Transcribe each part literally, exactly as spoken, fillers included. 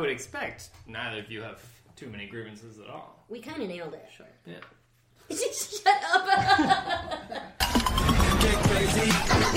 would expect neither of you have too many grievances at all. We kind of nailed it. Sure. Yeah. Just shut up. Get crazy.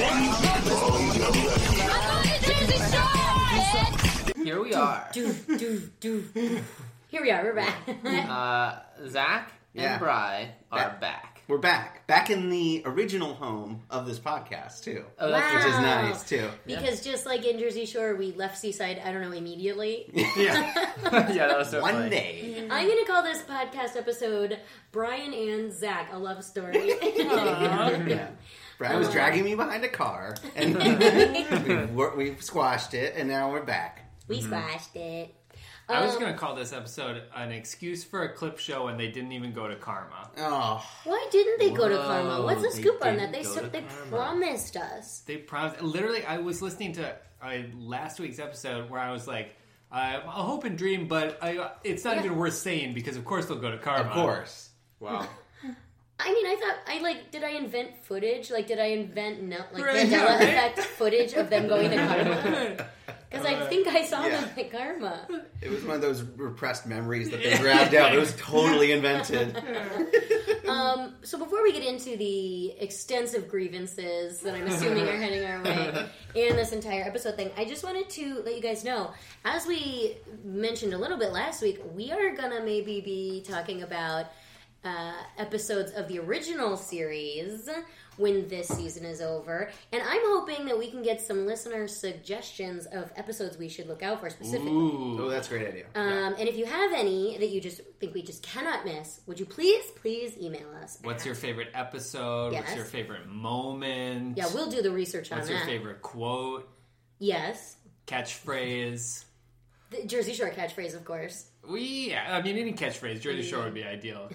Here we are. Do, do, do, do. Here we are. We're back. Uh, Zach and Yeah. Bri are Back. back. We're back. Back in the original home of this podcast, too. Oh, that's Wow. Which is nice, too. Because just like in Jersey Shore, we left Seaside, I don't know, immediately. Yeah. Yeah, that was so One funny. day. I'm going to call this podcast episode Brian and Zach, a love story. Yeah. Brian was dragging me behind a car, and we, we squashed it, and now we're back. We squashed it. I was Um, going to call this episode an excuse for a clip show, and they didn't even go to Karma. Oh, Why didn't they go to Whoa, Karma? What's the they scoop on that? didn't They go so, to they Karma. promised us. They promised. Literally, I was listening to uh, last week's episode where I was like, I, I hope and dream, but I, it's not Yeah. even worth saying because, of course, they'll go to Karma. of course. Wow. I mean, I thought I like. Did I invent footage? Like, did I invent no, like Right, Mandela yeah, right? effect footage of them going to Karma? Because I think I saw Yeah. them at Karma. It was one of those repressed memories that they grabbed out. It was totally invented. Um, so before we get into the extensive grievances that I'm assuming are heading our way and this entire episode thing, I just wanted to let you guys know, as we mentioned a little bit last week, we are gonna maybe be talking about uh, episodes of the original series when this season is over, and I'm hoping that we can get some listener suggestions of episodes we should look out for specifically. Ooh. Oh, that's a great idea. Um, and if you have any that you just think we just cannot miss, would you please, please email us? What's at- your favorite episode? Yes. What's your favorite moment? Yeah, we'll do the research on What's that. your favorite quote? Yes. Catchphrase? The Jersey Shore catchphrase, of course. We, yeah, I mean, any catchphrase. Jersey Shore would be ideal.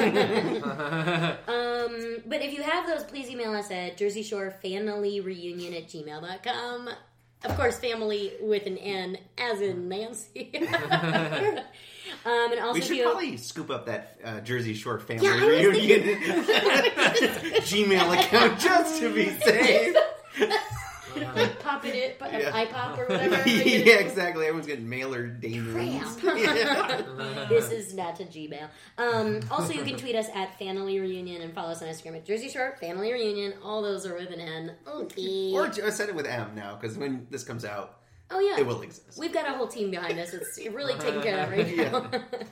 Um, but if you have those, please email us at jersey shore family reunion at gmail dot com. Of course, family with an N, as in Nancy. um, and also, We if should you, probably scoop up that uh, Jersey Shore family Yeah, I was reunion Gmail account just to be safe. like pop it, it pop, Yeah. iPop or whatever. Yeah, exactly. Everyone's getting mailer demons. Crap. This is not a Gmail. Um, also, you can tweet us at Family Reunion and follow us on Instagram at Jersey Shore Family Reunion. All those are with an N. Okay. Or I said it with M now, because when this comes out, oh yeah, it will exist. We've got a whole team behind us. It's really taken care of right now.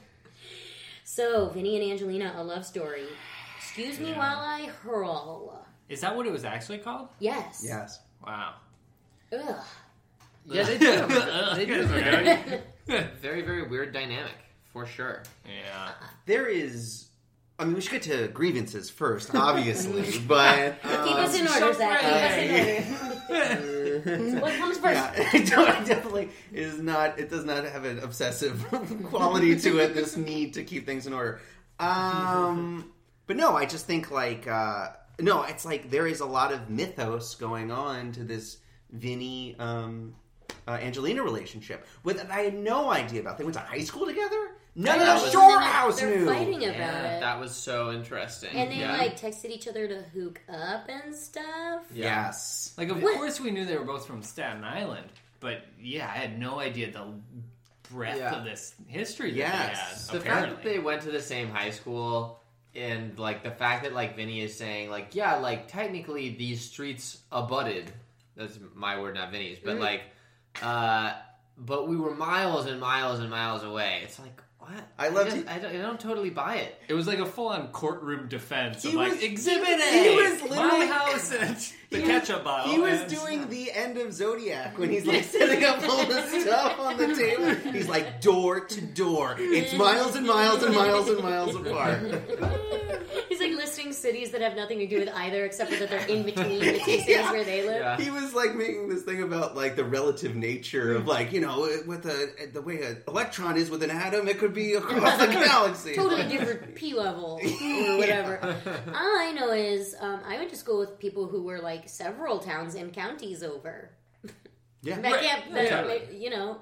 So, Vinny and Angelina, a love story. Excuse me Yeah. while I hurl. Is that what it was actually called? Yes. Yes. Wow. Ugh. Yeah, they do. They do. Okay. Very, very weird dynamic, for sure. Yeah. There is... I mean, we should get to grievances first, obviously, but... Keep um, us in order, Zach. Keep us in order. What comes first? Yeah, it don't- it definitely is not. It does not have an obsessive quality to it. This need to keep things in order. Um, but no, I just think like uh, no, it's like there is a lot of mythos going on to this Vinny um, uh, Angelina relationship. With I had no idea about. They went to high school together. None That of the was- Shore House They're knew. fighting about Yeah, it. that was so interesting. And they yeah. like texted each other to hook up and stuff. Yeah. Yes. Like, of What? course we knew they were both from Staten Island, but yeah, I had no idea the breadth Yeah. of this history that Yes. they had, The fact apparently. that they went to the same high school, and like the fact that like Vinny is saying like, yeah, like technically these streets abutted. That's my word, not Vinny's, but Mhm. like, uh, but we were miles and miles and miles away. It's like, what? I love just- to- I don't, I don't totally buy it. It was like a full-on courtroom defense of He like, was- Exhibit he A, was literally- my house, and the He was- ketchup bottle. He was and- doing the end of Zodiac when he's like setting up all the stuff on the table. He's like door to door. It's miles and miles and miles and miles apart. He's like listing cities that have nothing to do with either, except for that they're in between the two cities Yeah. where they live. Yeah. He was like making this thing about like the relative nature of like, you know, with a, the way an electron is with an atom, it could be across the galaxy. Totally different P level or whatever. All I know is um, I went to school with people who were like several towns and counties over. Yeah. That Right. can't, Yeah, that, totally. you know,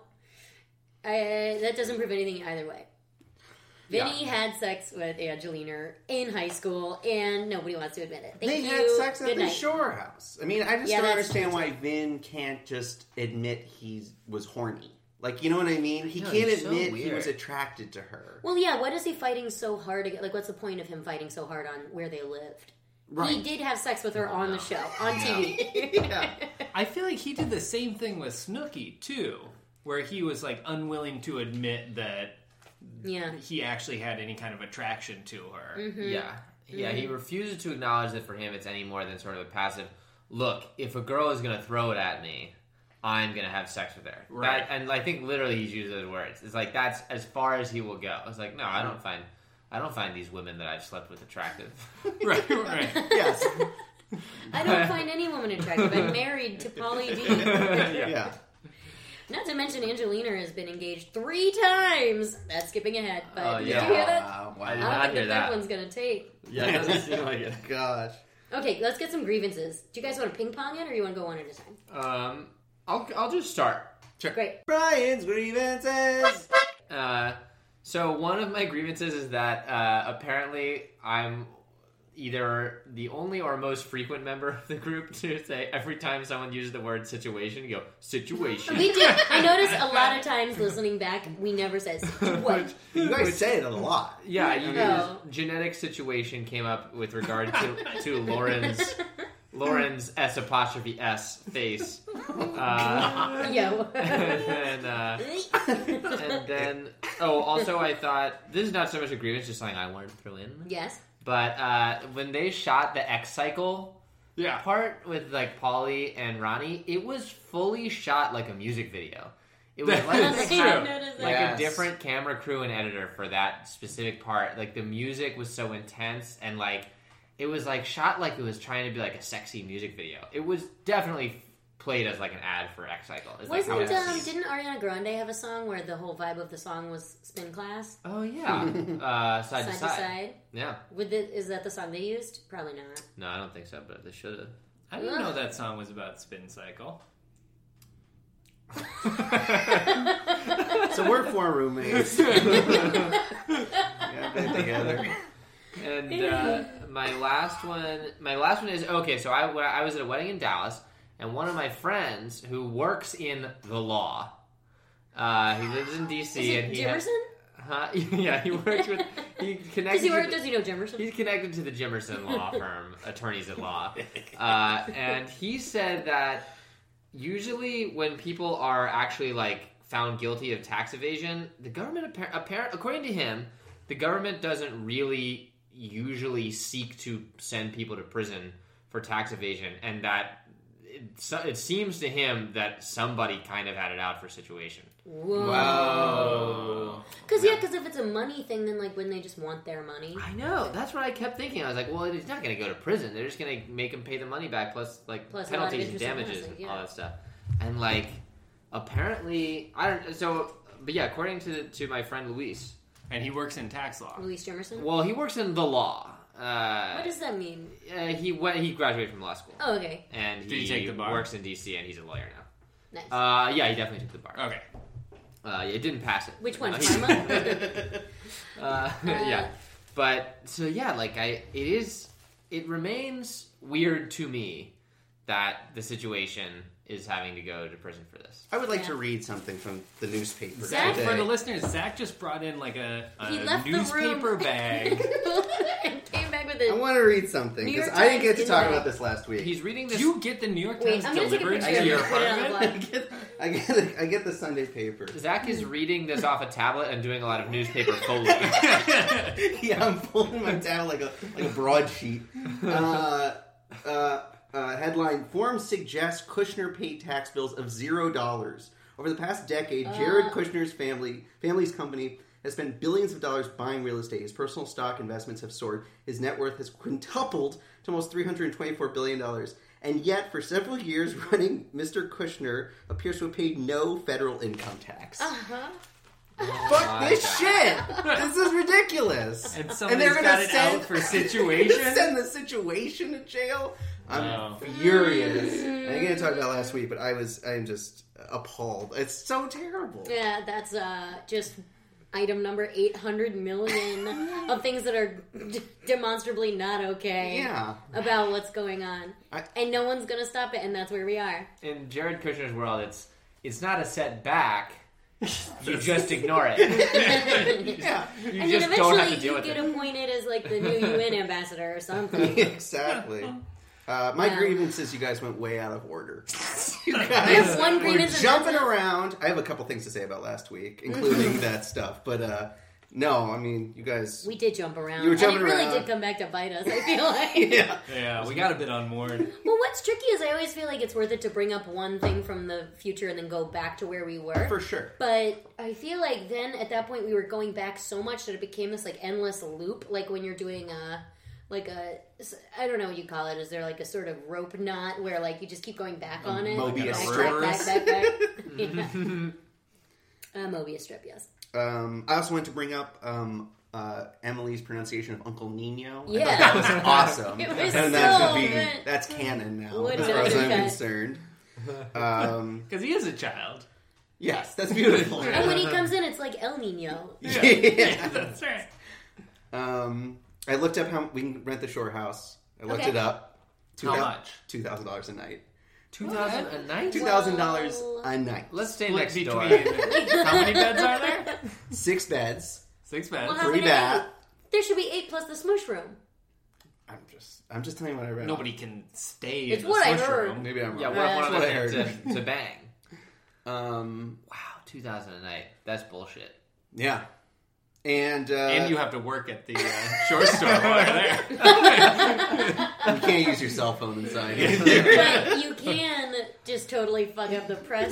I, that doesn't prove anything either way. Vinny Yeah. had sex with Angelina in high school, and nobody wants to admit it. Thank They you. had sex at Good the night. Shore House. I mean, I just Yeah, don't that's understand true. why Vin can't just admit he was horny. Like, you know what I mean? He No, can't he's so admit he weird. was attracted to her. Well, yeah. What is he fighting so hard? To get, like, what's the point of him fighting so hard on where they lived? Right. He did have sex with her on the show, on T V. Yeah. I feel like he did the same thing with Snooki too, where he was like unwilling to admit that Yeah. he actually had any kind of attraction to her. Mm-hmm. Yeah. Yeah, he refuses to acknowledge that for him it's any more than sort of a passive, look, if a girl is going to throw it at me, I'm going to have sex with her. Right. That, and I think literally he's used those words. It's like, that's as far as he will go. It's like, no, I don't find... I don't find these women that I've slept with attractive. Right, right. Yes. I don't find any woman attractive. I'm married to Pauly D. Yeah. yeah. Not to mention Angelina has been engaged three times. That's skipping ahead, but Oh, did yeah. you hear that? Wow. I wow. I did don't not think hear the that. third one's gonna take. Yeah, it doesn't seem like it. Gosh. Okay, let's get some grievances. Do you guys want to ping pong it, or you want to go one at a time? Um, I'll, I'll just start. Sure. Great. Brian's grievances. Uh, so one of my grievances is that uh, apparently I'm either the only or most frequent member of the group to say every time someone uses the word situation, you go, situation. We do. I notice a lot of times listening back, we never say what. You guys say it a lot. Yeah, you Oh. use genetic situation came up with regard to, to Lauren's Lauren's S apostrophe S face. Uh, Yo. and then, uh, and then, oh, also I thought, this is not so much a grievance, just something I wanted to throw in. Yes. But uh, when they shot the X Cycle Yeah. part with like Pauly and Ronnie, it was fully shot like a music video. It was like, That's I true. didn't notice that. like Yes. a different camera crew and editor for that specific part. Like the music was so intense and like it was like shot like it was trying to be like a sexy music video. It was definitely played as like an ad for X Cycle. It's like Wasn't how um, it's- didn't Ariana Grande have a song where the whole vibe of the song was spin class, Oh yeah, uh, side, side to to side. side? Yeah, Would the, is that the song they used? Probably not. no, I don't think so, but they should have. I didn't know that song was about Spin Cycle. So we're four roommates. Yeah, been together. And uh, my last one, my last one is okay. So I, when I was at a wedding in Dallas, and one of my friends who works in the law, uh, he lives in D C, Is it and he has, Jimerson? huh? Yeah, he works with he Does connected. he to work? the- Does he know Jimerson? He's connected to the Jimerson law firm, attorneys at law, uh, and he said that usually when people are actually like found guilty of tax evasion, the government appar- appar- according to him, the government doesn't really usually seek to send people to prison for tax evasion, and that it, so, it seems to him that somebody kind of had it out for situation. Whoa. Wow. Because yeah, because if it's a money thing, then like wouldn't they just want their money? I know. That's what I kept thinking. I was like, well, he's not going to go to prison. They're just going to make him pay the money back plus like Plus a lot of penalties and interest and damages everything, and all yeah. that stuff. And like, apparently, I don't. So, but yeah, according to to my friend Luis, And he works in tax law. Louis Jimerson. well, he works in the law. Uh, What does that mean? uh, he went. He graduated from law school, Oh, okay. and Did he, he take the bar? works in D C, and he's a lawyer Nice. now. Uh, yeah, he definitely took the bar. Okay. Uh, it didn't pass it. Which one? Uh, Karma? Uh, yeah, but so yeah, like I, it is. It remains weird to me that the situation is having to go to prison for this. I would like Yeah. to read something from the newspaper Zach, today. For the listeners, Zach just brought in like a, He a left the newspaper room. bag. and came back with I it. want to read something New because York I didn't get Times to in talk the- about this last week. He's reading this. Do you get the New York Wait, Times I'm gonna take a delivered picture to of your it and put it on the apartment? blog. I get, I get I get the Sunday paper. Zach is reading this off a tablet and doing a lot of newspaper foley. Yeah, I'm pulling my down like a like a broadsheet. Uh, uh, uh, headline: Forms suggest Kushner paid tax bills of zero dollars over the past decade. Jared Uh. Kushner's family family's company has spent billions of dollars buying real estate. His personal stock investments have soared. His net worth has quintupled to almost three hundred twenty-four billion dollars. And yet, for several years running, Mister Kushner appears to have paid no federal income tax. Uh-huh. Fuck my this God. shit! This is ridiculous. And they're somebody's gonna got it send- out for situation. Send the situation to jail. I'm Wow. furious. I ain't gonna talk about last week, but I was I'm just appalled. It's so terrible. Yeah, that's uh, just item number eight hundred million of things that are d- demonstrably not okay Yeah. about what's going on. I- and no one's going to stop it, and that's where we are. In Jared Kushner's world, it's it's not a setback. You just ignore it. Yeah, You and just then don't have to eventually deal you with get it. appointed as like the new U N ambassador or something. exactly. Uh, my Yeah. grievance is you guys went way out of order. You I have one were grievance and jumping that's it. around. I have a couple things to say about last week, including that stuff. But uh, no, I mean, you guys. We did jump around. You were jumping and it really around. did come back to bite us, I feel like. yeah. Yeah, we got a bit unmoored. Well, what's tricky is I always feel like it's worth it to bring up one thing from the future and then go back to where we were. For sure. But I feel like then at that point we were going back so much that it became this like endless loop. Like when you're doing a, like a, I don't know what you call it. Is there like a sort of rope knot where like you just keep going back on it? Mobius back, strip. back, back, back, back. Yeah. Uh, Mobius strip, yes. Um, I also wanted to bring up um, uh, Emily's pronunciation of Uncle Nino. I Yeah. thought that was awesome. It was and that so should be good. that's canon now, Would as not far as be I'm cut. concerned. Um, Because he is a child. yes, that's beautiful. And when he comes in, it's like El Nino. yeah. That's right. Um, I looked up how we can rent the shore house. I looked Okay. it up. How much? Two thousand dollars a night. Two thousand a night? Two thousand dollars Well- a night. Let's stay Split next between. door. How many beds are there? Six beds, Six beds. Well, how three many? bath. There should be eight plus the smoosh room. I'm just, I'm just telling you what I read. Nobody can stay It's in the what I slush heard. room. Maybe I'm wrong. Yeah, Right. what one of That's them what I had to, to bang. Um, Wow, two thousand a night. That's bullshit. yeah, and uh, And you have to work at the uh, shore store while you're there. you can't use your cell phone inside. But you can just totally fuck up the press.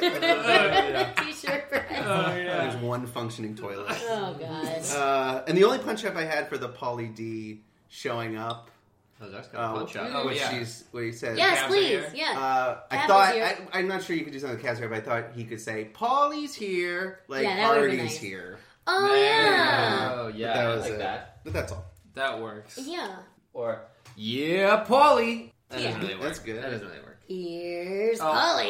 T-shirt press. Oh, There's yeah. one functioning toilet. Oh god. Uh, and the only punch up I had for the Pauly D showing up, Oh, that's uh, got a punch up. Oh, which yeah. she's, what he said. Yes, Cabs are please. here? Yeah. Uh, I Cab thought is here. I, I'm not sure you could do something with Casper, but I thought he could say Pauly's here, like Yeah, that would've been Artie's nice. here. Oh yeah. Oh, yeah, That I was like it. that. But that's all. That works. Yeah. Or, yeah, Pauly. That Yeah. doesn't really work. That's good. That doesn't really work. Here's Oh, Polly.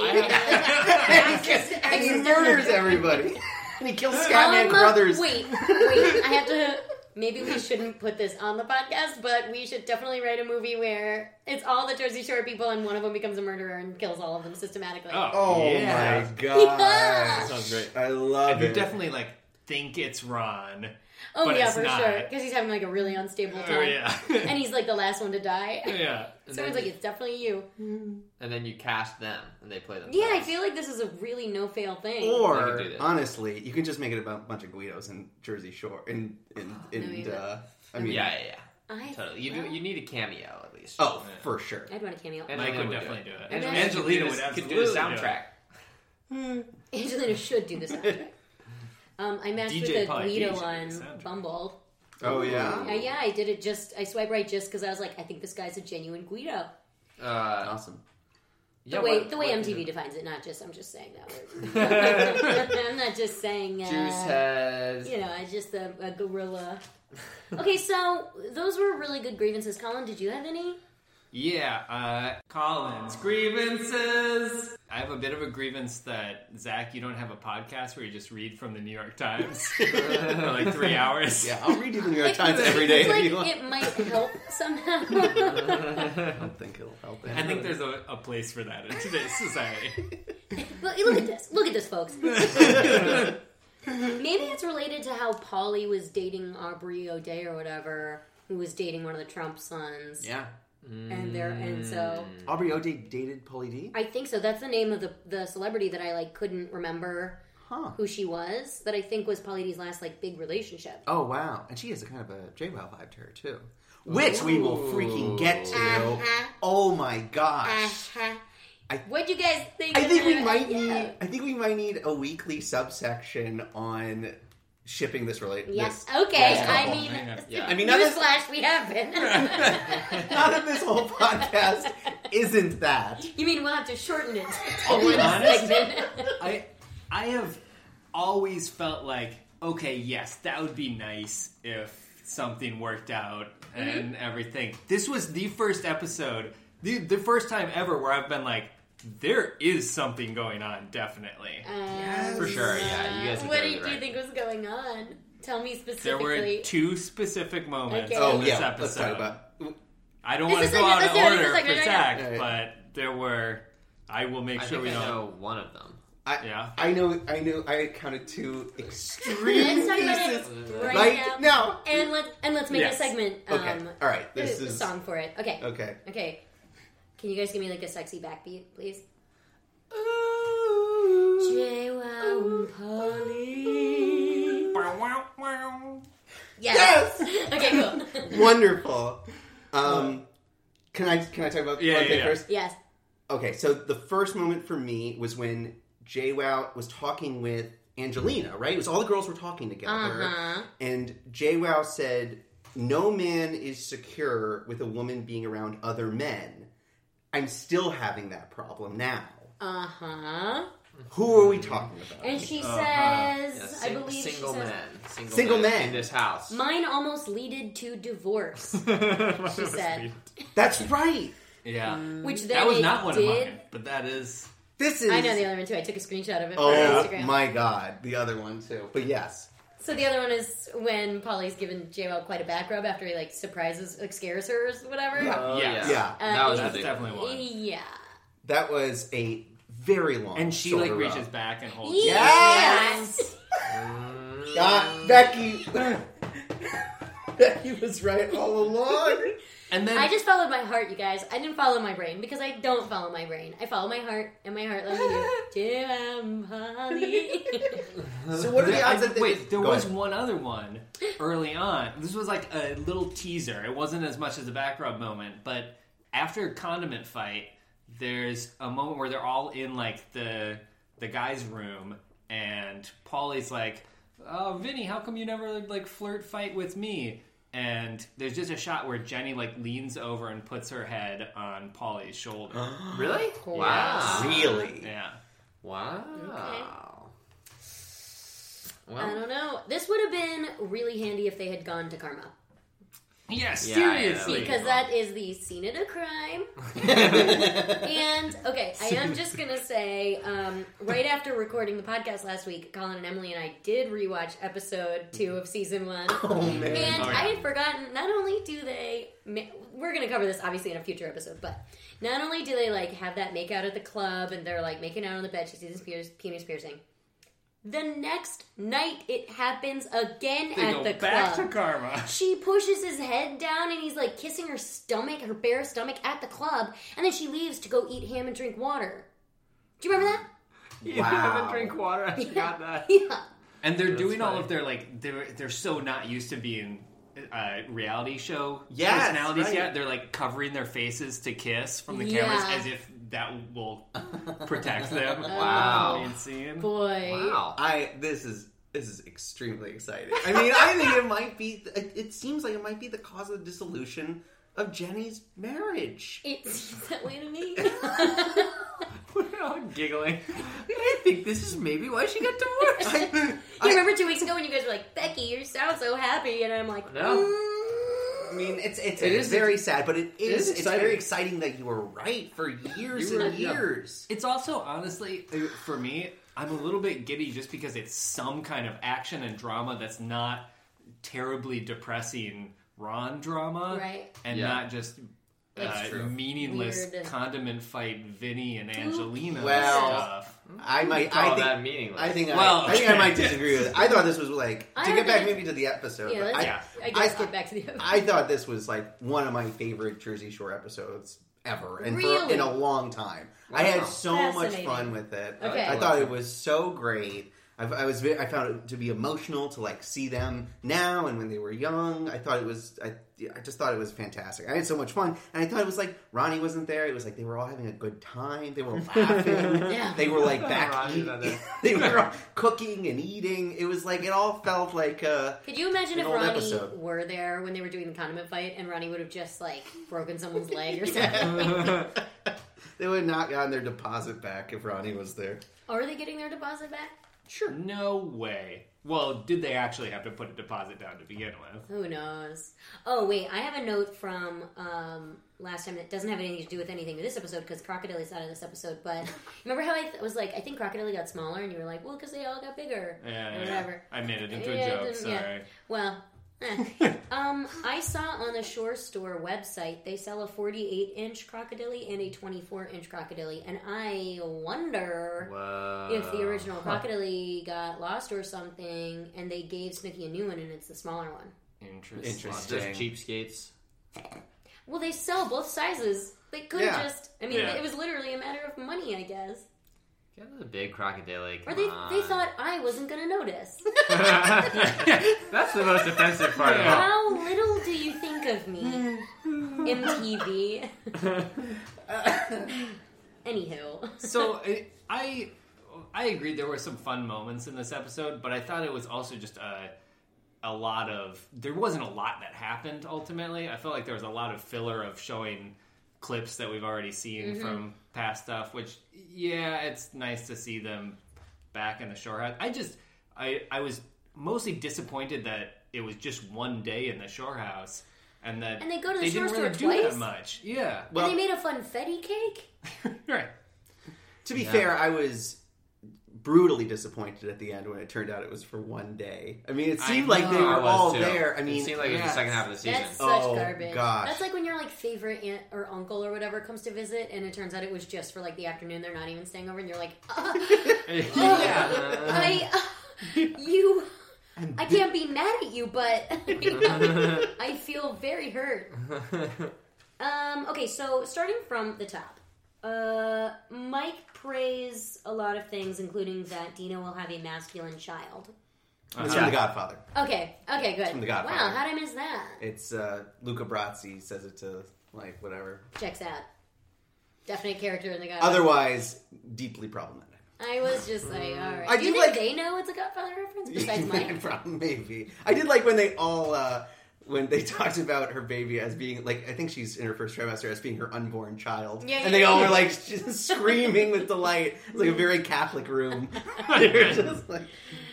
And he murders everybody. And he kills Scatman Um, Crothers. Wait, wait. I have to. Maybe we shouldn't put this on the podcast, but we should definitely write a movie where it's all the Jersey Shore people and one of them becomes a murderer and kills all of them systematically. Oh, Oh yeah. my god. Yeah. Sounds great. I love And you it. definitely like think it's Ron. Oh But yeah, it's for not. sure. Because he's having like a really unstable time. Oh yeah. And he's like the last one to die. yeah. And Someone's then- like, it's definitely you. And then you cast them, and they play them. Yeah, I feel like this is a really no fail thing. You Or could do this. honestly, you can just make it about a bunch of Guidos in Jersey Shore. In in No, in. you- Uh, I mean, Yeah, yeah, yeah. I Totally. You do. You need a cameo at least. Oh, for sure. I'd want a cameo. And Mike Angelina would would definitely do it. And then- Angelina would could absolutely do the do it. soundtrack. Angelina should do the soundtrack. um, I matched D J with a Polly D Guido should do on the soundtrack. Bumble. Oh yeah. Uh, yeah, I did it just. I swipe right just because I was like, I think this guy's a genuine Guido. Uh, Awesome. The yeah, way what- the way what- M T V defines it, not just. I'm just saying that word. I'm not just saying. Uh, Juice head. You know, I just a, a gorilla. Okay, so those were really good grievances. Colin, did you have any? Yeah, uh, Collins, grievances. I have a bit of a grievance that, Zach, you don't have a podcast where you just read from the New York Times for like three hours. Yeah, I'll read you the New York It Times seems every day. like if you want. it might help somehow. I don't think it'll help. I think there's a, a place for that in today's society. Look, look at this. Look at this, folks. Maybe it's related to how Polly was dating Aubrey O'Day or whatever, who was dating one of the Trump sons. Yeah. And there, and so Aubrey O'Day dated Pauly D? I think so. That's the name of the the celebrity that I like couldn't remember Huh. who she was. That I think was Pauly D's last like big relationship. Oh, wow. And she has a kind of a J W O vibe to her, too. Which we will freaking get to. Uh-huh. Oh, my gosh. Uh-huh. I- What'd you guys think? I of think we that? might Yeah. need. I think we might need a weekly subsection on shipping this relationship. Yes. Okay. I couple. mean, Yeah. I mean, not that, newsflash, we have been. not that this whole podcast isn't that. You mean we'll have to shorten it? I'll be to honest. segment. I I have always felt like, okay, yes, that would be nice if something worked out and everything. This was the first episode, the the first time ever where I've been like, there is something going on, definitely. Um, For sure, yeah, you guys are What totally do, you, do you right. think was going on? Tell me There specifically. were two specific moments Okay. Oh, in this yeah. episode. Let's talk about. I don't This want is to go like- out let's in do it, this order is like- for yeah, Zach, yeah. but there were. I will make I sure think we I don't. know one of them. I, Yeah. I know. I know. I counted two extreme Let's talk about pieces it right, right now. now. And let and let's make Yes. a segment. Um, Okay. All right. This a is song for it. Okay. okay. Okay. Can you guys give me like a sexy backbeat, please? J Wow and Polly. Wow, wow, wow. Yes. Yes! Okay, cool. Wonderful. Um, can I can I talk about Yeah, one yeah, thing yeah. first? Yes. Okay, so the first moment for me was when JWoww was talking with Angelina, right? It was all the girls were talking together. Uh-huh. And JWoww said, no man is secure with a woman being around other men. I'm still having that problem now. Uh-huh. Who are we talking about? And she Uh-huh. says, Yeah, I sing- believe single she says, men. Single, Single men, men. in this house. mine almost leaded to divorce, she said. That's right. Yeah. Which then That was it not one did. of mine, but that is. This is. I know the other one too. I took a screenshot of it for Oh Instagram. my god, the other one too. But yes. So the other one is when Polly's given J-Well quite a back rub after he like surprises, like scares her or whatever. Yeah. Oh, Yes. Yeah. That was Uh, That's ridiculous. definitely one. Yeah. That was a very long And she shoulder like reaches rub. back and holds. Yes. Mm. God, Becky. Becky was right all along. And then I just followed my heart, you guys. I didn't follow my brain because I don't follow my brain. I follow my heart, and my heart loves you. Jim Holly. So what are the odds I- that they- wait, there Go was ahead. one other one early on. This was like a little teaser. It wasn't as much as a back rub moment, but after Condiment Fight, there's a moment where they're all in like the the guy's room, and Paulie's like, "Oh, Vinny, how come you never like flirt fight with me?" And there's just a shot where Jenny like leans over and puts her head on Paulie's shoulder. Really? Wow. Really? Yeah. Wow. I Well, don't know. This would have been really handy if they had gone to Karma. Yes, Yeah, seriously. Because that is the scene of the crime. And, okay, I am just going to say, um, right after recording the podcast last week, Colin and Emily and I did rewatch episode two of season one. Oh man. And Oh, yeah. I had forgotten, not only do they, ma- we're going to cover this obviously in a future episode, but not only do they, like, have that make out at the club and they're, like, making out on the bed, she sees his penis, penis piercing. The next night, it happens again They at go the back club. to Karma. She pushes his head down and he's like kissing her stomach, her bare stomach at the club, and then she leaves to go eat ham and drink water. Do you remember that? you Wow. haven't drink water. I forgot that. Yeah. And they're That's doing all funny. of their like they're they're so not used to being uh, reality show Yes, personalities right. yet. They're like covering their faces to kiss from the Yeah. cameras as if that will protect them. Wow. Being seen. Boy. Wow. I this is this is extremely exciting. I mean, I think it might be. It, it seems like it might be the cause of the dissolution of Jenny's marriage. It seems that way to me. We're all giggling. I think this is maybe why she got divorced. I, You I, remember two weeks ago when you guys were like, Becky, you sound so happy, and I'm like, No. mm. I mean, it's it's, It it's is- very sad, but it is, is it's exciting. very exciting that you were right for years You were- and yeah. years. It's also honestly uh, for me, I'm a little bit giddy just because it's some kind of action and drama that's not terribly depressing Ron drama, Right. And Yeah. not just. That's Uh, true. meaninless Weird. condiment fight Vinny and Angelina Well, stuff. I might. It's all I think. that meaningless. I think. Well, I, I think I okay. might disagree with it. I thought this was like I to don't get back think maybe to the episode. Yeah, but let's, I, Yeah. I guess I- get back to the episode. I thought this was like one of my favorite Jersey Shore episodes ever, and for, Really? in a long time. I had Wow. so much Fascinating. fun with it. Okay. I thought it was so great. I, I was ve- I found it to be emotional to like see them now and when they were young. I thought it was I, I just thought it was fantastic. I had so much fun, and I thought it was like Ronnie wasn't there. It was like they were all having a good time. They were laughing. Yeah. They were like back. Ronnie's eat- not there. they were all cooking and eating. It was like it all felt like. Uh, Could you imagine An if old Ronnie episode. were there when they were doing the condiment fight and Ronnie would have just like broken someone's leg or something? They would not gotten their deposit back if Ronnie was there. Are they getting their deposit back? Sure. No way. Well, did they actually have to put a deposit down to begin with? Who knows? Oh, wait, I have a note from um, last time that doesn't have anything to do with anything to this episode because Crocodile is out of this episode. But remember how I th- was like, I think Crocodile got smaller, and you were like, well, because they all got bigger. Yeah, Or whatever. I made it into Yeah, a joke. then- Sorry. yeah. Well, um, I saw on the Shore Store website they sell a forty-eight inch crocodile and a twenty-four inch crocodile, and I wonder Whoa. if the original crocodile got lost or something, and they gave Snooki a new one, and it's the smaller one. Interesting. Interesting. Just cheapskates. Well, they sell both sizes. They could have Yeah. just. I mean, Yeah. it was literally a matter of money, I guess. Get the big crocodile. Or Come they on. they thought I wasn't gonna notice. That's the most offensive part of it. How little do you think of me, M T V? Anywho, So I, I I agree there were some fun moments in this episode, but I thought it was also just a a lot of there wasn't a lot that happened ultimately. I felt like there was a lot of filler of showing clips that we've already seen Mm-hmm. from past stuff, which yeah, it's nice to see them back in the shore house. I just I I was mostly disappointed that it was just one day in the shore house and that And they go to the they shore didn't really store do twice? that much. Yeah. Well- and they made a funfetti cake. Right. To be Yeah. fair, I was brutally disappointed at the end when it turned out it was for one day. I mean, it I seemed like they know, were I was all too. there. I it mean, seemed like it was yes. the second half of the season. That's such Oh, garbage. gosh. That's like when your like favorite aunt or uncle or whatever comes to visit, and it turns out it was just for like the afternoon. They're not even staying over, and you're like, uh, Yeah. I, uh, you, I can't be mad at you, but I feel very hurt. Um, okay, so starting from the top, uh, Mike praised a lot of things, including that Dina will have a masculine child. it's Yeah. from The Godfather. Okay, okay, good. from The Godfather. Wow, how did I miss that? It's uh, Luca Brasi says it to like whatever. Checks out. Definite character in the guy. Otherwise, deeply problematic. I was just like, all right. I do you do think like- they know it's a Godfather reference besides Mike? Probably, maybe. I did like when they all uh, when they talked about her baby as being like I think she's in her first trimester as being her unborn child, Yeah, and yeah, they all yeah. were like just screaming with delight. It's like a very Catholic room. They were just like,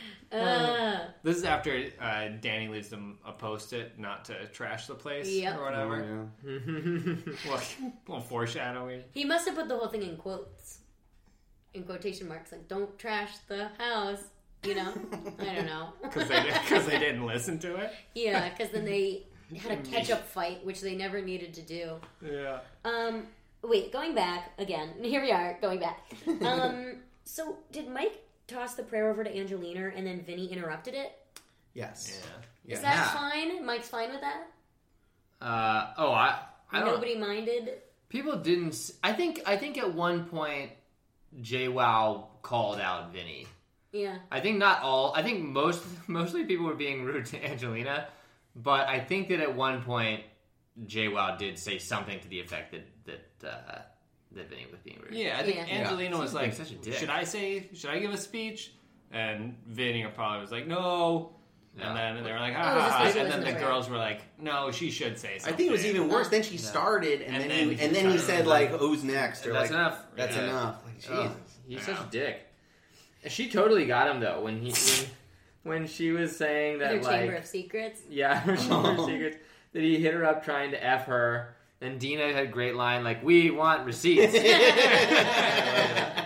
Uh, This is after uh, Danny leaves them a post-it not to trash the place Yep. or whatever. oh, yeah. Well, a little foreshadowing. he must have put the whole thing in quotes, in quotation marks, like "Don't trash the house." You know, I don't know. Because they, cause they didn't listen to it. Yeah, because then they had a catch-up fight, which they never needed to do. Yeah. Um, wait, going back again. Here we are, going back. Um, so did Mike toss the prayer over to Angelina, and then Vinny interrupted it? Yes. Yeah. Is Yeah. that fine? Mike's fine with that? Uh, oh, I, I don't. Nobody minded. People didn't. s- I think. I think at one point, JWoww called out Vinny. Yeah. I think not all. I think most, mostly people were being rude to Angelina, but I think that at one point, JWoww did say something to the effect that that uh, that Vinny was being rude. Yeah, I think Yeah. Angelina Yeah. was Seems like, like such a dick. should I say, should I give a speech? And Vinny probably was like, no. Yeah. And then they were like, Oh, ha this ha ha. was- And this then was the right. girls were like, no, she should say I something. think it was even worse. Oh. Then she started, and, And then, then he, he and then he started, said like- like, "Who's next?" Or That's like, enough. "That's Yeah. enough." Like, Oh, Jesus. he's Yeah. such a dick. She totally got him though when he when, when she was saying that Their like Chamber of Secrets. yeah, her Chamber of Secrets, that he hit her up trying to f her. And Dina had a great line like, "We want receipts." I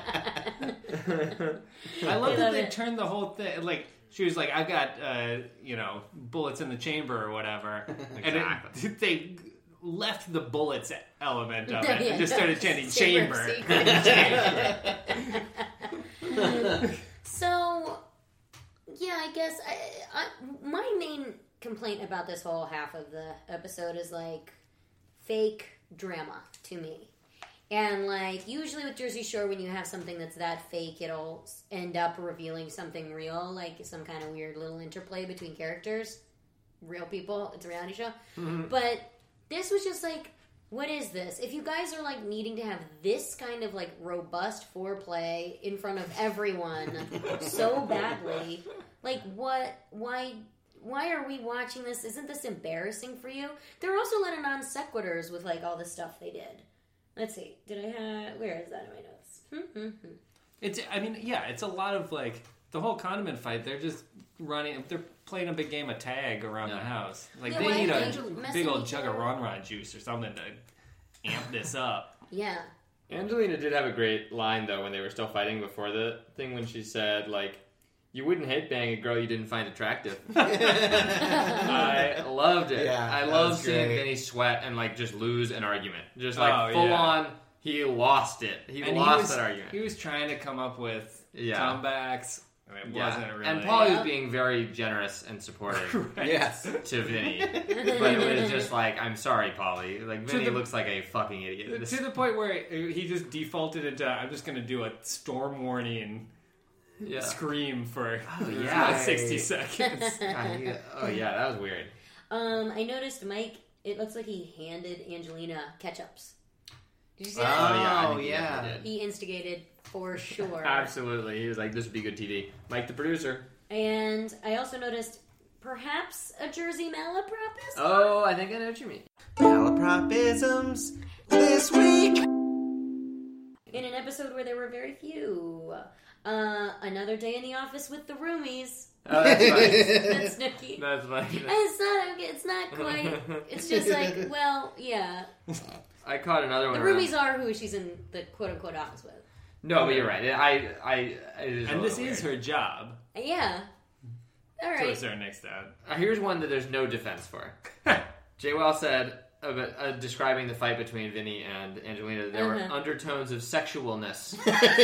love I that love they it. turned the whole thing. Like, she was like, I've got, uh, you know, bullets in the chamber or whatever. And Exactly. it, they left the bullets element of it Yeah, and just started chanting Chamber of chamber. Secrets. So, yeah, I guess I, I, my main complaint about this whole half of the episode is like fake drama to me. And like usually with Jersey Shore, when you have something that's that fake, it'll end up revealing something real, like some kind of weird little interplay between characters, real people. It's a reality show. But this was just like, what is this? If you guys are like needing to have this kind of like robust foreplay in front of everyone so badly, like what? Why? Why are we watching this? Isn't this embarrassing for you? They're also letting non sequiturs with like all the stuff they did. Let's see. Did I have? Where is that in my notes? Hmm. It's, I mean, yeah, it's a lot of like the whole condiment fight. They're just running. They're playing a big game of tag around Yeah. the house. Like Yeah, they why need are a they big messing old each jug of other Ron Ron juice or something to amp this up. Yeah. Angelina did have a great line though when they were still fighting before the thing when she said like, You wouldn't hate bang a girl you didn't find attractive. I loved it. Yeah, I that love was seeing great. Vinny sweat and like just lose an argument. Just like Oh, full yeah. on, he lost it. He And lost he was, that argument. He was trying to come up with Yeah. comebacks. And it Yeah. wasn't really. And Paulie Yeah. was being very generous and supportive Right. Yes. to Vinny. But it was just like, I'm sorry, Paulie. Like, Vinny the- looks like a fucking idiot. This- To the point where he just defaulted into, I'm just going to do a storm warning yeah. scream for Oh, about yeah. sixty seconds. God, he- oh, yeah, that was weird. Um, I noticed Mike. It looks like he handed Angelina ketchups. Did you see Oh, that? yeah. I Oh, think he yeah. definitely did. He instigated for sure. Absolutely. He was like, this would be good T V. Mike, the producer. And I also noticed perhaps a Jersey malapropism. Oh, I think I know what you mean. Malapropisms this week. In an episode where there were very few. Uh, another day in the office with the roomies. Oh, that's funny. That's Snooki. That's funny. And it's not okay, it's not quite. It's just like, well, yeah. I caught another The one. around- roomies are who she's in the quote unquote office with. No, but you're right. I, I, it is a And this little is weird. her job Yeah. All to a right. certain extent. Uh, here's one that there's no defense for. Jay Well said, uh, uh, describing the fight between Vinny and Angelina, there Uh-huh. were undertones of sexualness.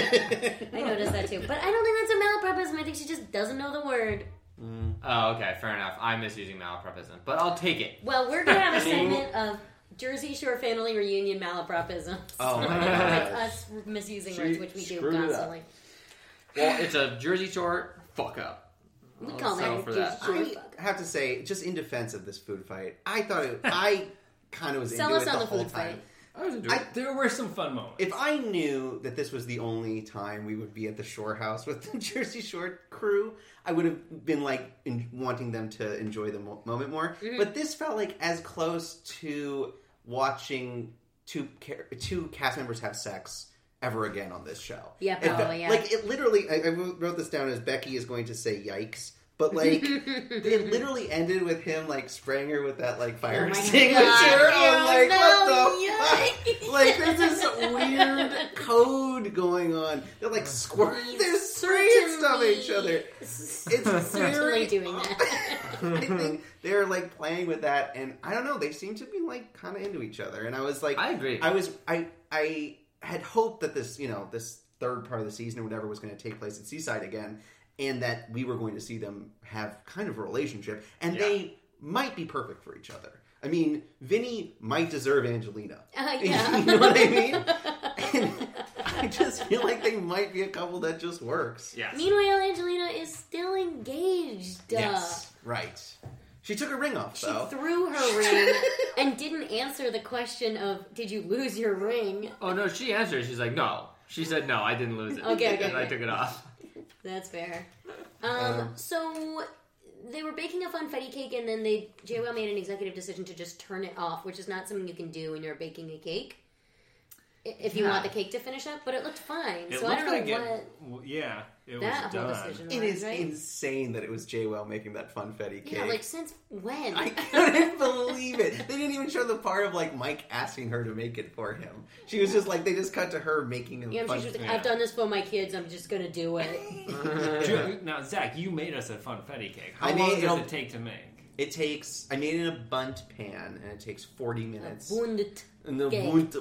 I noticed that too. But I don't think that's a malapropism. I think she just doesn't know the word. Oh, okay, fair enough. I'm misusing malapropism, but I'll take it. Well, we're going to have a segment of Jersey Shore family reunion malapropisms. Oh my Like god. us misusing She words, which we do screwed it up. constantly. Well, it's a Jersey Shore fuck up. We I'll call settle that for a that. Jersey Shore I fuck. have to say, just in defense of this food fight, I thought it. I kind of was Sell into us it on the the whole food time. fight. I was enjoying I- it. There were some fun moments. If I knew that this was the only time we would be at the Shore House with the Jersey Shore crew, I would have been like in, wanting them to enjoy the mo- moment more. Mm-hmm. But this felt like as close to watching two ca- two cast members have sex ever again on this show. Yeah, It felt- probably, yeah. Like it literally, I, I wrote this down as Becky is going to say "yikes." But like, it literally ended with him like spraying her with that like fire Oh my extinguisher. God, I'm like, no, what the yikes. fuck? Like, there's this weird code going on. They're like squirting, they're spraying stuff at each other. It's Certainly very doing that. I think they're like playing with that, and I don't know. They seem to be like kind of into each other, and I was like, I agree. I was, I, I had hoped that this, you know, this third part of the season or whatever was going to take place at Seaside again, and that we were going to see them have kind of a relationship, and Yeah. they might be perfect for each other. I mean, Vinny might deserve Angelina. Uh, yeah. You know what I mean? And I just feel like they might be a couple that just works. Yes. Meanwhile, Angelina is still engaged. Uh, Yes, right. She took her ring off, She though. threw her ring and didn't answer the question of, did you lose your ring? Oh, no, she answered. She's like, no. She said, no, I didn't lose it. Okay, okay, And I okay. took it off. That's fair. Um, Um, so they were baking a funfetti cake, and then they J W made an executive decision to just turn it off, which is not something you can do when you're baking a cake. I- If you Yeah. want the cake to finish up, but it looked fine. It so I looked don't know like what it. w- Yeah, it that was whole done. decision It was. is right? insane that it was J Well making that funfetti cake. Yeah, like since when? I couldn't believe it. They didn't even show the part of like Mike asking her to make it for him. She was just like, they just cut to her making a yeah, fun. she was like, Yeah. I've done this for my kids. I'm just gonna do it. Ju- Now, Zach, you made us a funfetti cake. How I long made- does it'll- it take to make? It takes. I made it in a bunt pan, and it takes forty minutes. Bundet. And the cake. bunt.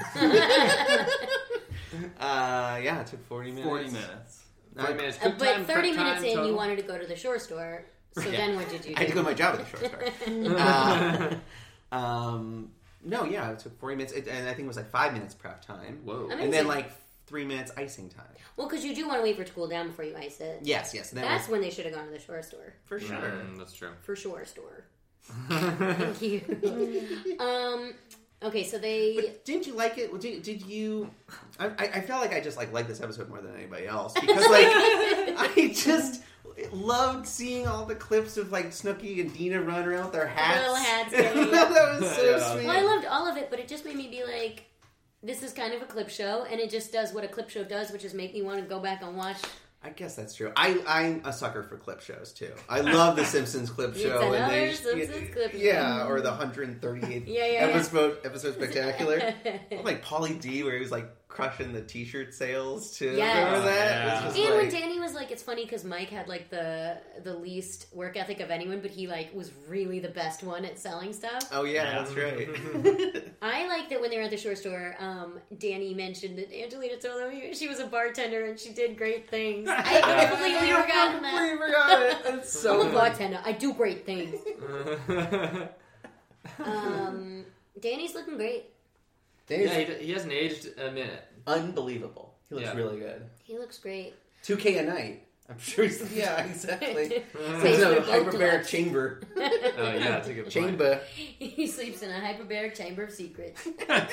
uh, yeah, it took forty minutes. Forty minutes. Forty minutes. Uh, Cook but time, thirty prep minutes time, in, total. you wanted to go to the shore store. So Yeah. then what did you I had to do? go to my job at the short store. uh, um, no, yeah, it took forty minutes, it, and I think it was like five minutes prep time. Whoa. Amazing. And then like three minutes icing time. Well, because you do want to wait for it to cool down before you ice it. Yes, yes, and that That's was when they should have gone to the shore store. for sure. Mm, that's true. For sure store. Thank you. um. Okay, so they. But didn't you like it? Well, Did, did you? I, I I felt like I just like liked this episode more than anybody else because like I just loved seeing all the clips of like Snooki and Dina running around with their hats. little hats, I yeah, yeah. thought that was so Yeah. sweet. Well, I loved all of it, but it just made me be like, this is kind of a clip show, and it just does what a clip show does, which is make me want to go back and watch. I guess that's true. I, I'm a sucker for clip shows too. I love the Simpsons clip It's show. and another they, Simpsons clip show. Yeah, or the one hundred thirty-eighth Yeah, yeah, yeah. episode, episode spectacular. I like Pauly D, where he was like crushing the t-shirt sales too. Yes. Remember that? Yeah. It was just And like, when Danny was like, it's funny because Mike had like the the least work ethic of anyone, but he like was really the best one at selling stuff. oh yeah, Yeah. that's right. I like that when they were at the short store, um, Danny mentioned that Angelina told him she was a bartender and she did great things. I completely forgot that. We forgot it. It's so I'm a funny. bartender. I do great things. Um, Danny's looking great. Danny's yeah, he, d- he hasn't aged a minute. unbelievable. He looks Yeah. really good. He looks great. two K a night. I'm sure he's yeah, exactly. Takes It's me a to boat hyperbaric clubs. chamber. Oh yeah, that's a good point. Chamber. He sleeps in a hyperbaric chamber of secrets.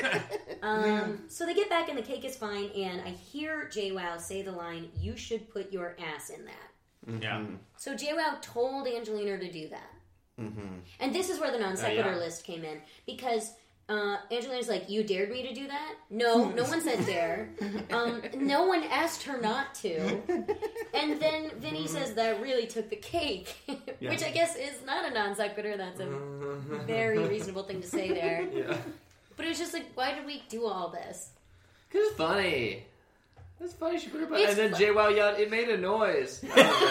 um, so they get back and the cake is fine, and I hear JWoww say the line, "You should put your ass in that." Yeah. So JWoww told Angelina to do that. Mm-hmm. And this is where the non sequitur yeah. list list came in. Because uh, Angelina's like, you dared me to do that? No, no one said dare. Um, no one asked her not to. And then Vinny says that really took the cake. Yeah. Which I guess is not a non sequitur. That's a very reasonable thing to say there. Yeah. But it's just like, why did we do all this? Cause it's funny. It's funny she put her butt, It's and then fu- JWoww yelled, "It made a noise." The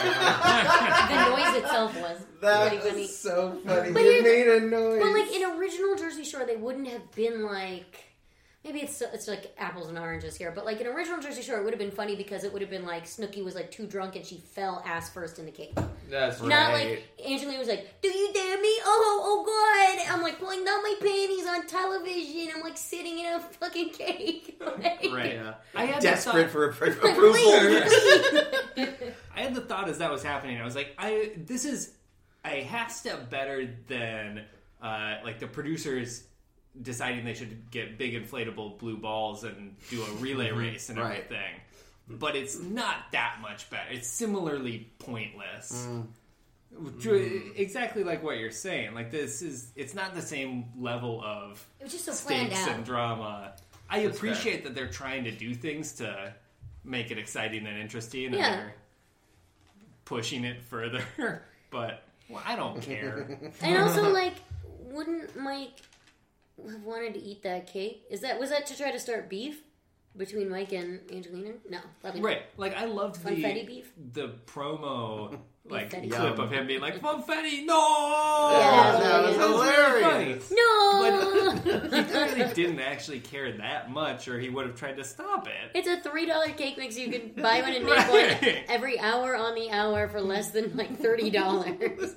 noise itself was That pretty funny. was so funny. But You here's- made a noise. But like in original Jersey Shore, they wouldn't have been like. Maybe it's it's like apples and oranges here, but like in original Jersey Shore, it would have been funny because it would have been like Snooki was like too drunk and she fell ass first in the cake. That's right. Not like Angelina was like, "Do you dare me? Oh, oh God!" I'm like pulling down my panties on television. I'm like sitting in a fucking cake. Like, Right. Yeah. I had Desperate the for appro- Please, approval. please. I had the thought as that was happening. I was like, I this is a half step better than uh, like the producers deciding they should get big inflatable blue balls and do a relay race and Right. everything. But it's not that much better. It's similarly pointless. True- Exactly like what you're saying. Like this is, it's not the same level of It was just so planned stakes out. and drama. I That's appreciate that they're trying to do things to make it exciting and interesting, and Yeah. they're pushing it further. But well, I don't care. And also, like, wouldn't Mike have wanted to eat that cake? Is that was that to try to start beef between Mike and Angelina? No, probably not. Right? Like I loved the Funfetti beef? the promo like Beefetti. clip Yum. of him being like Funfetti, no. Yeah, that was yeah. hilarious. No, But he clearly didn't actually care that much, or he would have tried to stop it. it's a three dollar cake mix. You can buy one and make Right. one every hour on the hour for less than like thirty dollars.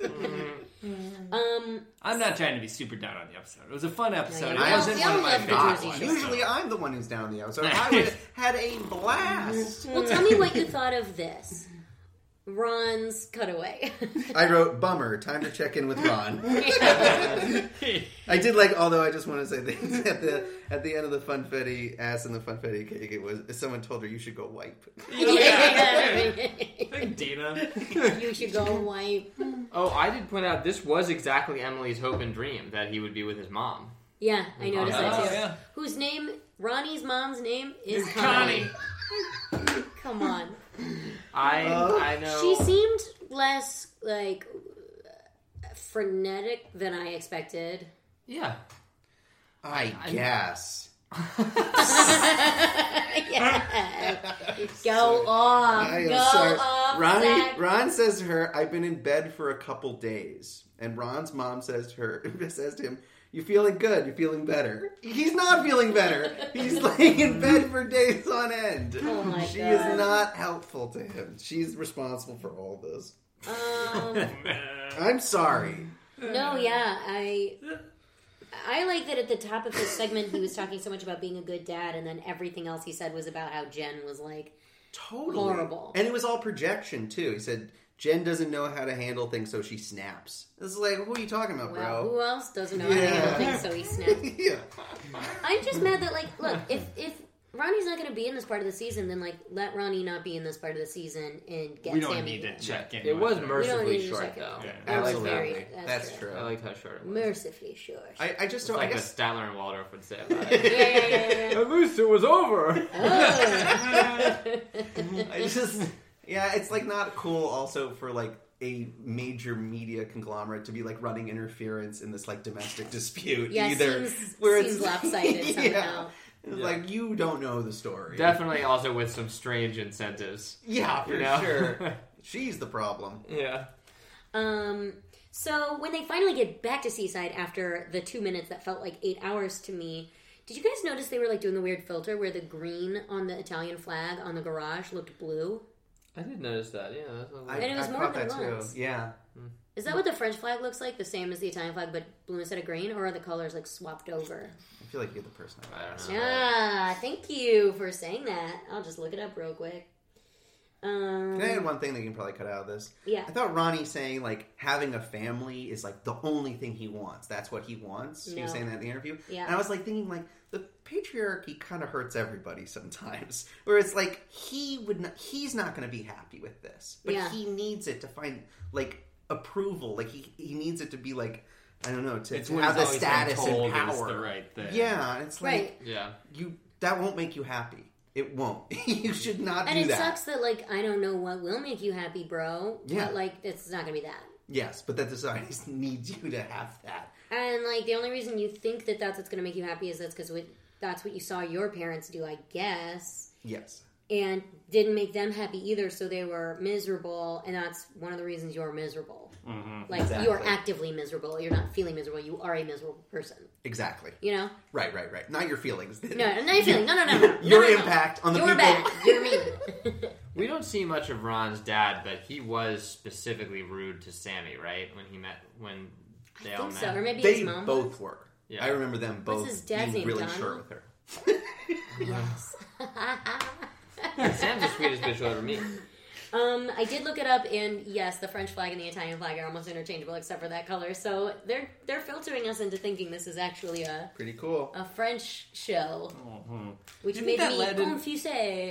um, I'm not trying to be super down on the episode. It was a fun episode. No, it yeah, wasn't we one all of my love the favorite Jersey ones. Shore. Usually I'm the one who's down the episode. I would have had a blast. well, tell me what you thought of this. Ron's cutaway. I wrote, bummer, time to check in with Ron. Yeah. I did like, although I just want to say that at the at the end of the funfetti ass and the funfetti cake, it was someone told her you should go wipe. Yeah. Thank Dina. You should go wipe. Oh, I did point out this was exactly Emily's hope and dream that he would be with his mom. Yeah, I noticed that Oh, too. yeah. Whose name? Ronnie's mom's name is Connie. Connie. Come on. I Oh. I know. She seemed less like frenetic than I expected. yeah. I I- guess. Yeah. Go off. I am Go sorry. off. Ronnie, Zach. Ron says to her, I've been in bed for a couple days. And Ron's mom says to her, says to him, you feeling good? You're feeling better. He's not feeling better. He's laying in bed for days on end. Oh my she God. is not helpful to him. She's responsible for all this. Um, I'm sorry. no, yeah, I. I like that at the top of his segment he was talking so much about being a good dad, and then everything else he said was about how Jen was like Totally. horrible. And it was all projection, too. He said, Jen doesn't know how to handle things, so she snaps. This is like, who are you talking about, Well, bro? who else doesn't know how to Yeah. handle things, so he snapped. yeah. I'm just mad that, like, look, if if Ronnie's not going to be in this part of the season, then, like, let Ronnie not be in this part of the season and get We don't Sammy need to in. check in. It was with her. We don't mercifully need to short check it. though. Yeah. That was Absolutely. very- That's, that's true. I liked how short it was. Mercifully short. I, I just It's don't. like I guess. what Statler and Waldorf would say about yeah, it. yeah, yeah, yeah. At least it was over. Oh. I just. Yeah, it's like not cool. Also for like a major media conglomerate to be like running interference in this like domestic dispute Yeah, either. seems, where seems it's lopsided somehow. It's Yeah. like, you don't know the story. Definitely also with some strange incentives. Yeah, for You know? sure. She's the problem. Yeah. Um, so when they finally get back to Seaside after the two minutes that felt like eight hours to me, did you guys notice they were like doing the weird filter where the green on the Italian flag on the garage looked blue? I did notice that, yeah. That's what I, And it was I more caught than that too. once. Yeah. Is that what the French flag looks like? The same as the Italian flag, but blue instead of green? Or are the colors like swapped over? I feel like you're the person. I don't know. Ah, thank you for saying that. I'll just look it up real quick. Um, Can I add one thing that you can probably cut out of this? Yeah. I thought Ronnie saying, like, having a family is, like, the only thing he wants. That's what he wants. He was No. saying that in the interview. Yeah. And I was, like, thinking, like, the patriarchy kind of hurts everybody sometimes. Where it's, like, he would not, he's not going to be happy with this. But Yeah. he needs it to find, like, approval. Like, he, he needs it to be, like, I don't know, to, It's to what have he's the always status been told and is power. the right thing. Yeah. It's like, Right. Yeah. you that won't make you happy. It won't. You should not And do it that. sucks that, like, I don't know what will make you happy, bro. Yeah. But, like, it's not going to be that. Yes, but that society needs you to have that. And, like, the only reason you think that that's what's going to make you happy is that's because that's what you saw your parents do, I guess. Yes. And didn't make them happy either, so they were miserable, and that's one of the reasons you're miserable. Mm-hmm. Like, Exactly. you're actively miserable. You're not feeling miserable. You are a miserable person. Exactly. You know? Right, right, right. Not your feelings. No, not your feeling. No, no, no, no. Your no, no, no. impact on the You're people. bad. You're mean. We don't see much of Ron's dad, but he was specifically rude to Sammy, right? When he met, when they I all think met. so. Or maybe They his mom. both were. Yeah. I remember them both his dad's being name, really Donald? short with her. Yes. Sam's the sweetest bitch you'll ever meet. Um, I did look it up, and yes, the French flag and the Italian flag are almost interchangeable, except for that color. So they're they're filtering us into thinking this is actually a Pretty cool. a French show, Mm-hmm. which Do you made think that me led in- confused.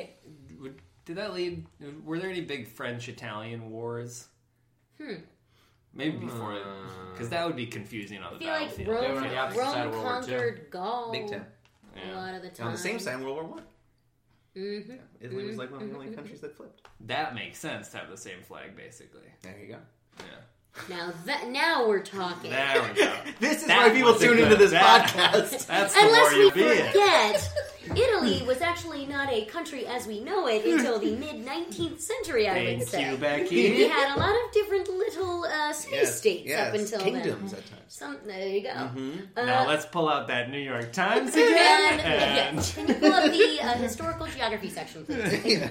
Did that lead? Were there any big French-Italian wars? Hmm. Maybe before, because that would be confusing on I the feel like battlefield. They Rome, were on the opposite side of Rome World War Two. conquered Gaul Big time. a Yeah. lot of the time. On the same side, World War One. Mm-hmm. Italy was like one of the only countries that flipped. That makes sense to have the same flag, basically. There you go. Yeah. Now that now we're talking. There we go. This is That why people was a tune good- into this that- podcast. That's the Unless more we you be it. forget, Italy was actually not a country as we know it until the mid nineteenth century, I would Thank say. you, We Becky. had a lot of different little uh, space Yes, states yes. up until Kingdoms then. at times. Some, there you go. Mhm. Uh, Now let's pull out that New York Times and, again. yeah, And can you pull up the uh, historical geography section, please? Yeah.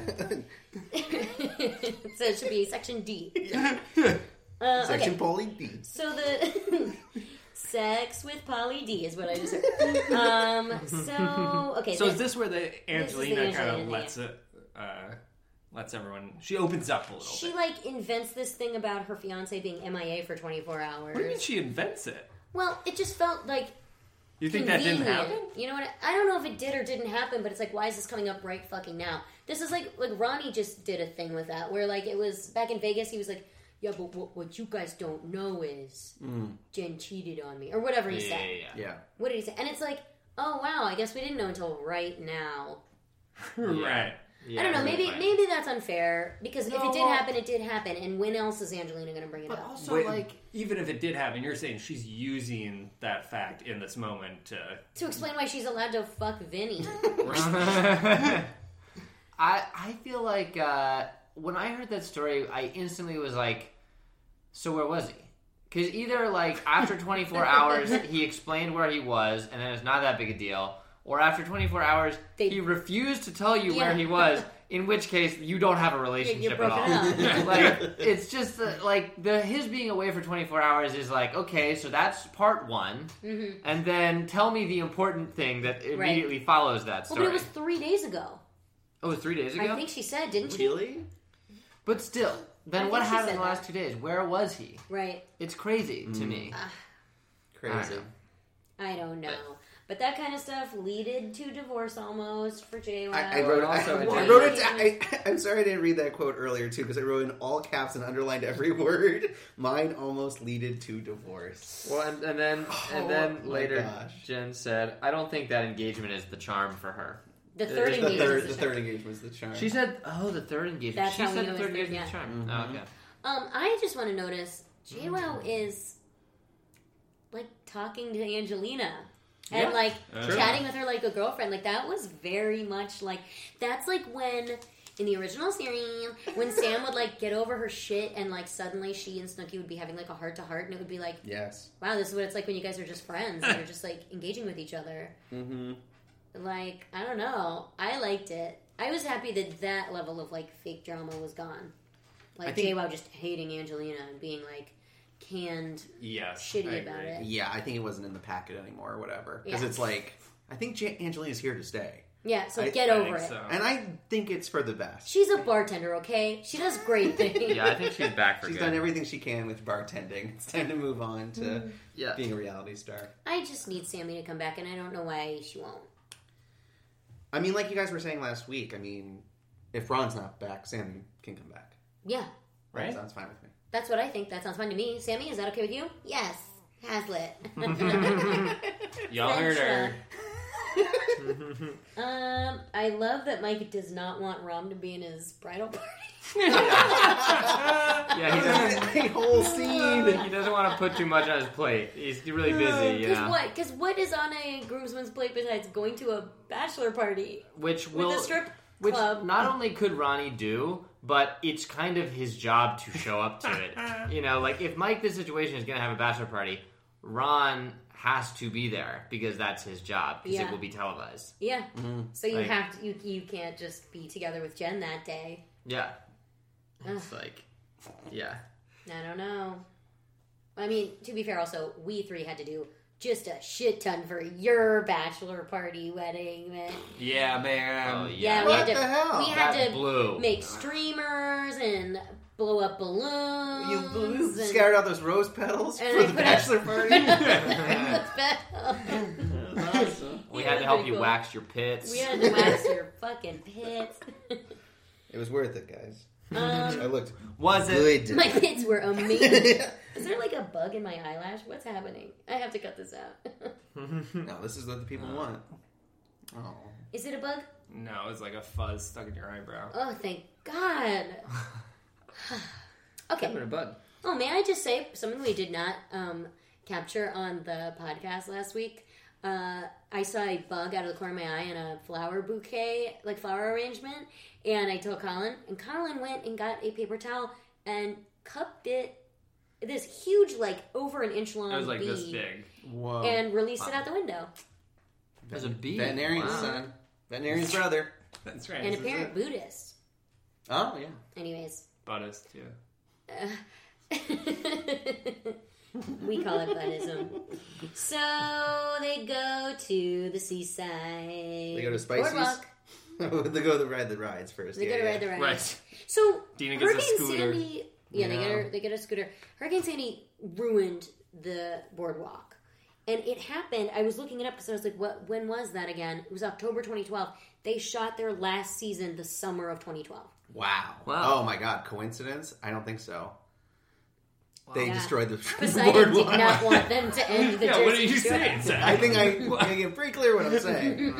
So it should be section D. Uh, Section okay. Poly D. So the sex with Polly D is what I just heard. Um, so okay. so the- is this where the This is the Angelina kind Angelina of thing, lets it, uh, lets everyone? She opens up a little she bit. like invents this thing about her fiance being M I A for twenty-four hours. What do you mean she invents it? Well, it just felt like You think that didn't convenient. happen? You know what? I don't know if it did or didn't happen, but it's like, why is this coming up right fucking now? This is like like Ronnie just did a thing with that, where like it was back in Vegas. He was like, "Yeah, but what, what you guys don't know is Mm. Jen cheated on me," or whatever he Yeah, said. yeah, yeah. Yeah. What did he say? And it's like, oh wow, I guess we didn't know until right now. Right. Yeah, I don't know. Maybe right. maybe that's unfair because if No, it did well- happen, it did happen. And when else is Angelina going to bring it But up? also, Wait, like, even if it did happen, you're saying she's using that fact in this moment to. To explain why she's allowed to fuck Vinny. I I feel like uh, when I heard that story, I instantly was like, so where was he? Because either like after twenty-four hours he explained where he was, and then it's not that big a deal, or after twenty-four hours They- he refused to tell you where Yeah. he was. In which case, you don't have a relationship at broken all. up. Like it's just the, like the his being away for twenty-four hours is like, okay, so that's part one, Mm-hmm. and then tell me the important thing that immediately follows that Well, story. but it was three days ago. oh, it was three days ago. I think she said, didn't she? Really? But still, then I what think she happened said in the last that. two days? Where was he? Right. It's crazy to me. Crazy. I don't know. But that kind of stuff leaded to divorce almost for J W. I, I Well, wrote. it also I, it I did- wrote it. I, I'm sorry I didn't read that quote earlier too, because I wrote in all caps and underlined every word. Mine almost leaded to divorce. Well, and, and then and Oh, then my later, gosh. Jen said, "I don't think that engagement is the charm for her." The The third The The engagement. third, is the the third engagement was the charm. She said, "Oh, the third engagement." That's she how we said know the third it's third, engagement is the charm. yeah. Oh, okay. Um, I just want to notice J W is like talking to Angelina. and Yeah. like Uh, chatting with her like a girlfriend. Like that was very much like that's like when in the original series when Sam would like get over her shit and like suddenly she and Snooki would be having like a heart to heart and it would be like, Yes. wow, this is what it's like when you guys are just friends and you're just like engaging with each other. Mm-hmm. Like I don't know, I liked it. I was happy that that level of like fake drama was gone. Like I think- J W O W just hating Angelina and being like canned Yes. shitty I about agree. it. Yeah, I think it wasn't in the packet anymore or whatever. Because Yeah. it's like, I think J- Angelina's here to stay. Yeah, so I- get I over think it. so. And I think it's for the best. She's a bartender, okay? She does great things. Yeah, I think she's back for She's good. done everything she can with bartending. It's time to move on to Mm. Yeah. being a reality star. I just need Sammy to come back, and I don't know why she won't. I mean, like you guys were saying last week, I mean, if Ron's not back, Sam can come back. Yeah, That Right? sounds fine with me. that's what I think. That sounds fun to me. Sammy, is that okay with you? Yes. Hazlitt. Y'all heard her. um, I love that Mike does not want Rom to be in his bridal party. Yeah, he doesn't. A whole scene. He doesn't want to put too much on his plate. He's really busy, you Because know. what? Because what is on a groomsman's plate besides going to a bachelor party Which with will, a strip which club? not only could Ronnie do, but it's kind of his job to show up to it. You know, like if Mike, this situation is going to have a bachelor party, Ron has to be there because that's his job because Yeah. it will be televised. Yeah. Mm-hmm. So you Like- have to. You you can't just be together with Jen that day. Yeah, Ugh. it's like, yeah. I don't know. I mean, to be fair, also we three had to do just a shit ton for your bachelor party wedding. Man. Yeah, man. Oh Yeah, yeah. we What had to. the hell? We had That to blew. make streamers and blow up balloons. You blew, and- scattered out those rose petals and for I the put bachelor out- party. We Yeah, had to help you cool. wax your pits. We had to wax your fucking pits. It was worth it, guys. I Um, looked Was it? good. my pits were amazing. Is there like a bug in my eyelash? What's happening? I have to cut this out. No, this is what the people want. Oh. Is it a bug? No, it's like a fuzz stuck in your eyebrow. Oh, thank God. Okay. Having a bug. Oh, may I just say something we did not um, capture on the podcast last week? Uh, I saw a bug out of the corner of my eye in a flower bouquet, like flower arrangement, and I told Colin, and Colin went and got a paper towel and cupped it, this huge, like over an inch long It was like bee, this big. Whoa. and released it out the window. There's a bee. Veterinarian's Wow. son. Veterinarian's brother. That's right. And a This is parent it. Buddhist. Oh, yeah. Anyways. Buddhist, yeah. We call it Buddhism. So they go to the seaside. They go to Spicy's? Boardwalk. They go to ride the rides first. They yeah, go to yeah. ride the rides. Right. So Dina gets a Hurricane scooter. Sandy, yeah, they Yeah. get her, they get a scooter. Hurricane Sandy ruined the boardwalk, and it happened. I was looking it up because I was like, "What? When was that again?" It was October twenty twelve. They shot their last season the summer of twenty twelve. Wow. Wow. Oh, my God. Coincidence? I don't think so. They Yeah. destroyed the Poseidon did boardwalk. not want them to end the Yeah, Jersey what are you Shore. saying, Zach? I think I make it pretty clear what I'm saying.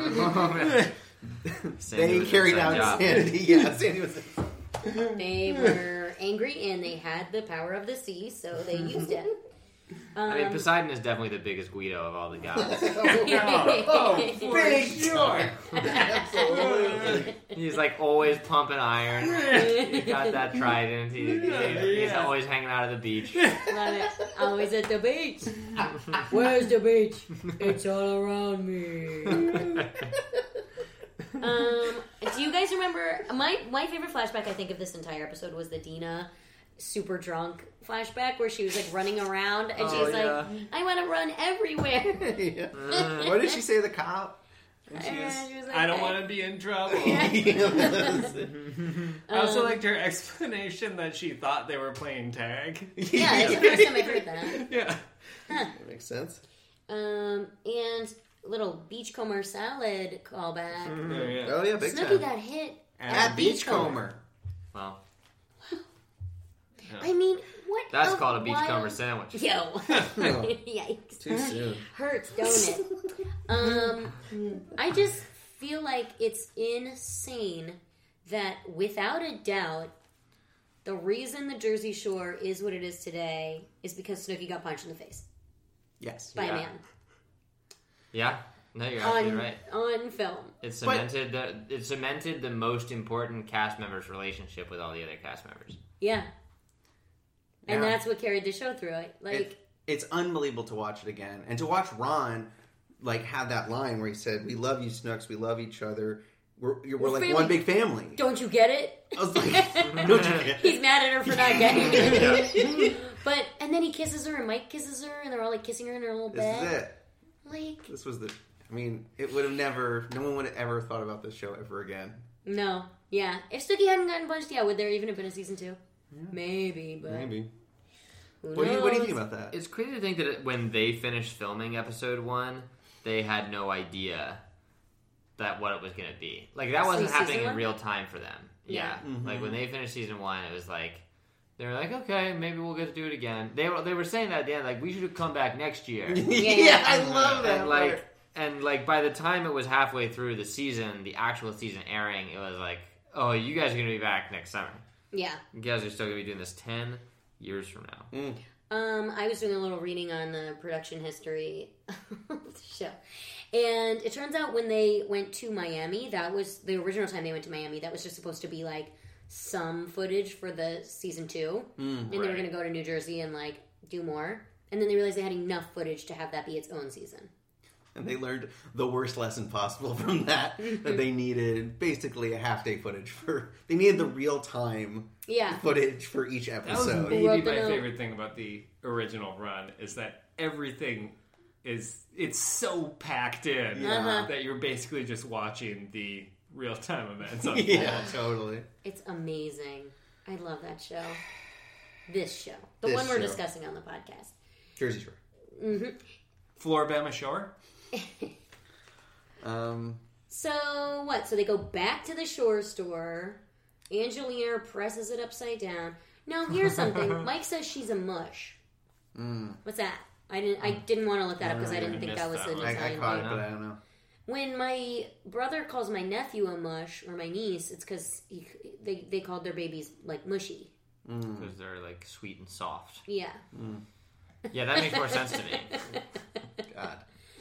Sandy They was carried inside out job. Sandy. Yeah, Sandy was. They were angry and they had the power of the sea, so they used it. Um, I mean, Poseidon is definitely the biggest Guido of all the gods. Oh, big sure. Absolutely. He's like always pumping iron. He got that trident. He, he- he's Yeah. always hanging out at the beach. Love it. Always at the beach. Where's the beach? It's all around me. Um, do you guys remember my my favorite flashback? I think of this entire episode was the Dina super drunk flashback where she was like running around and Oh, she's yeah. like, "I want to run everywhere." Yeah. What did she say to the cop? And she And was- she was like, I don't want to be in trouble. I also Um, liked her explanation that she thought they were playing tag. Yeah, it's the first time I've heard that. Yeah. That makes sense. Um, and little beachcomber salad callback. Oh, yeah. Oh yeah, big Snooki time. got hit. At Beachcomber. Well, I mean, what? that's a called a wild- beachcomber sandwich. Yo, Oh, yikes! too soon. Hurts, don't it? Um, I just feel like it's insane that, without a doubt, the reason the Jersey Shore is what it is today is because Snooki got punched in the face Yes. by Yeah. a man. Yeah. No, you're on absolutely right. on film. It cemented the it cemented the most important cast member's relationship with all the other cast members. Yeah, and Yeah. that's what carried the show through. It like It, it's unbelievable to watch it again and to watch Ron like have that line where he said, "We love you, Snooks. We love each other. We're you're, we're, We're like family. one big family." don't you get it? I was like, "Don't you get it?" He's mad at her for not getting it. But and then he kisses her and Mike kisses her and they're all like kissing her in her little This bed. is it. Like This was the. I mean, it would have never. No one would have ever thought about this show ever again. no, yeah. If Snooki hadn't gotten punched, yeah, would there even have been a season two? Yeah. Maybe, but Maybe. who What do you What do you knows? think about that? It's crazy to think that it, when they finished filming episode one, they had no idea that what it was going to be. Like that wasn't Season happening in one? real time for them. Yeah, Yeah. Mhm. like when they finished season one, it was like they were like, okay, maybe we'll get to do it again. They were they were saying that at the end, like we should have come back next year. yeah, I love that. and like part. and like by the time it was halfway through the season, the actual season airing, it was like, oh, you guys are going to be back next summer. Yeah. You guys are still going to be doing this ten years from now. Mm. Um, I was doing a little reading on the production history of the show. And it turns out when they went to Miami, that was the original time they went to Miami, that was just supposed to be like some footage for the season two. Mm, and they were right. going to go to New Jersey and like do more. And then they realized they had enough footage to have that be its own season. And they learned the worst lesson possible from that. That they needed basically a half day footage for. They needed the real time Yeah. footage for each That was episode. maybe Wrote the my note. favorite thing about the original run is that everything is it's so packed in Uh-huh. that you're basically just watching the real time events unfold. Yeah, totally. It's amazing. I love that show. This show. The This one we're show. discussing on the podcast. Jersey Shore. hmm Floribama Shore. Um, So what? So they go back to the Shore store. Angelina presses it upside down. Now here's something. Mike says she's a mush. mm, What's that? I didn't. I didn't want to look that up because I didn't I think missed that was that an one. I, I Italian caught it, thing. but I don't know. When my brother calls my nephew a mush or my niece, it's because they they called their babies like mushy. Mm. Because they're like sweet and soft. Yeah. Yeah, that makes more sense to me. God.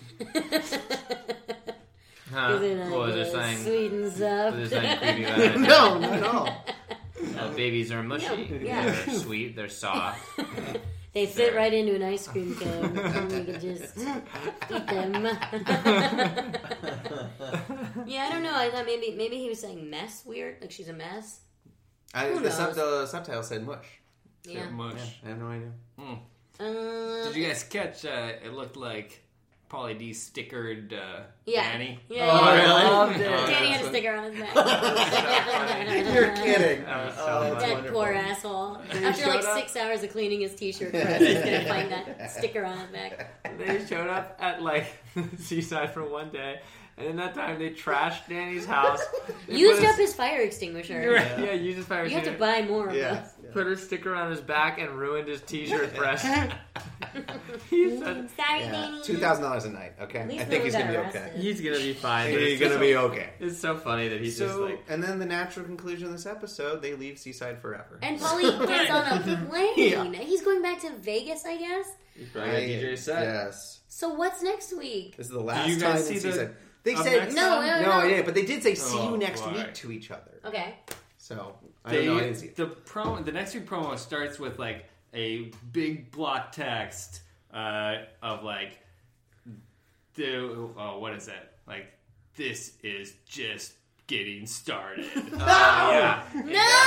Huh? Is it like What was there uh, saying? sweet and soft? Was there something creepy about it? No, not at all. Uh, babies are mushy. No, yeah. They're sweet. They're soft. They fit right into an ice cream cone, and you can just eat them. Yeah, I don't know. I thought maybe maybe he was saying mess weird, like she's a mess. I, Who the, knows? sub, the subtitle said mush. Yeah. Mush. Yeah, I have no idea. Uh, Did you guys catch? Uh, it looked like Pauly D stickered uh, Yeah. Danny. Yeah, Oh, yeah. really? Loved it. Danny had a sticker on his back. You're kidding. That was so Oh, funny. that's That wonderful. poor asshole. They After like showed up- six hours of cleaning his t-shirt press, he's gonna find that sticker on his back. They showed up at like Seaside for one day, and in that time they trashed Danny's house. They Used put up a- his fire extinguisher. Yeah, yeah, used his fire You have to extinguisher, buy more of Yeah. those. Put a sticker on his back and ruined his T-shirt press. He said Sorry, Yeah. Danny. Two thousand dollars a night. Okay, At least I no think one he's gonna got be arrested. okay. he's gonna be fine. but He's it's gonna just be so- okay. It's so funny that he's just So, like. and then the natural conclusion of this episode, they leave Seaside forever. And Paulie gets on a plane. Yeah. He's going back to Vegas, I guess. He's probably got a D J set. Yes, So what's next week? this is the last you time guys that see the- Seaside. They up said next No, time? no, no, no. I didn't, but they did say see Oh, you next boy. week to each other. Okay. So I They, don't know. I didn't see it. the promo, the next week promo starts with like a big block text uh, of like the oh, what is it? Like this is just getting started. Oh, yeah. No!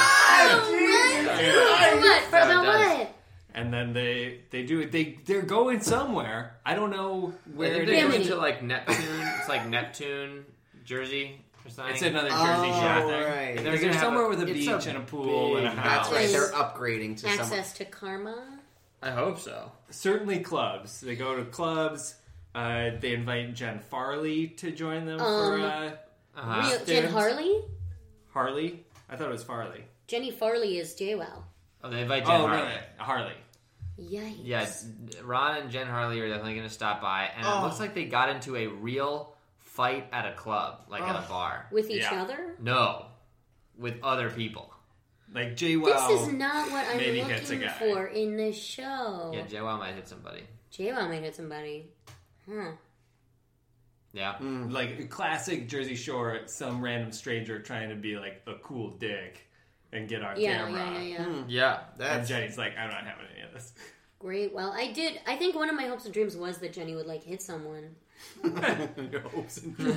Yeah. What? What? For Yeah, it about does. what? And then they they do it. They they're going somewhere. I don't know Where where. did they go Bimini. into like Neptune? It's like Neptune, Jersey, or something. It's another Jersey Oh, Shore thing. right. And They're they're, gonna have somewhere a- with a it's beach a and a pool and a big- house. That's right. Is They're upgrading to some. Access to karma? I hope so. Certainly clubs. They go to clubs. Uh, they invite Jen Farley to join them Um, for uh, Uh-huh. Real, Jen Stevens? Harley? Harley. I thought it was Farley. Jenny Farley is J-Well. Oh, they invite Jen oh, Harley. no, Harley. Yikes. Yeah, Ron and Jen Harley are definitely going to stop by, and Oh. it looks like they got into a real fight at a club, like at a Oh. bar. With each Yeah. other? No, with other people. Like J. Well. This is not what I'm maybe hits a looking guy. for in this show. Yeah, J-Well might hit somebody. J-Well might hit somebody. Huh. Yeah. Mm. Like a classic Jersey Shore, some random stranger trying to be like a cool dick and get on Yeah, camera. yeah, yeah, yeah. Mm. Yeah. And That's Jenny's like, I'm not having any of this. Great. Well, I did. I think one of my hopes and dreams was that Jenny would like hit someone. your hopes and dreams.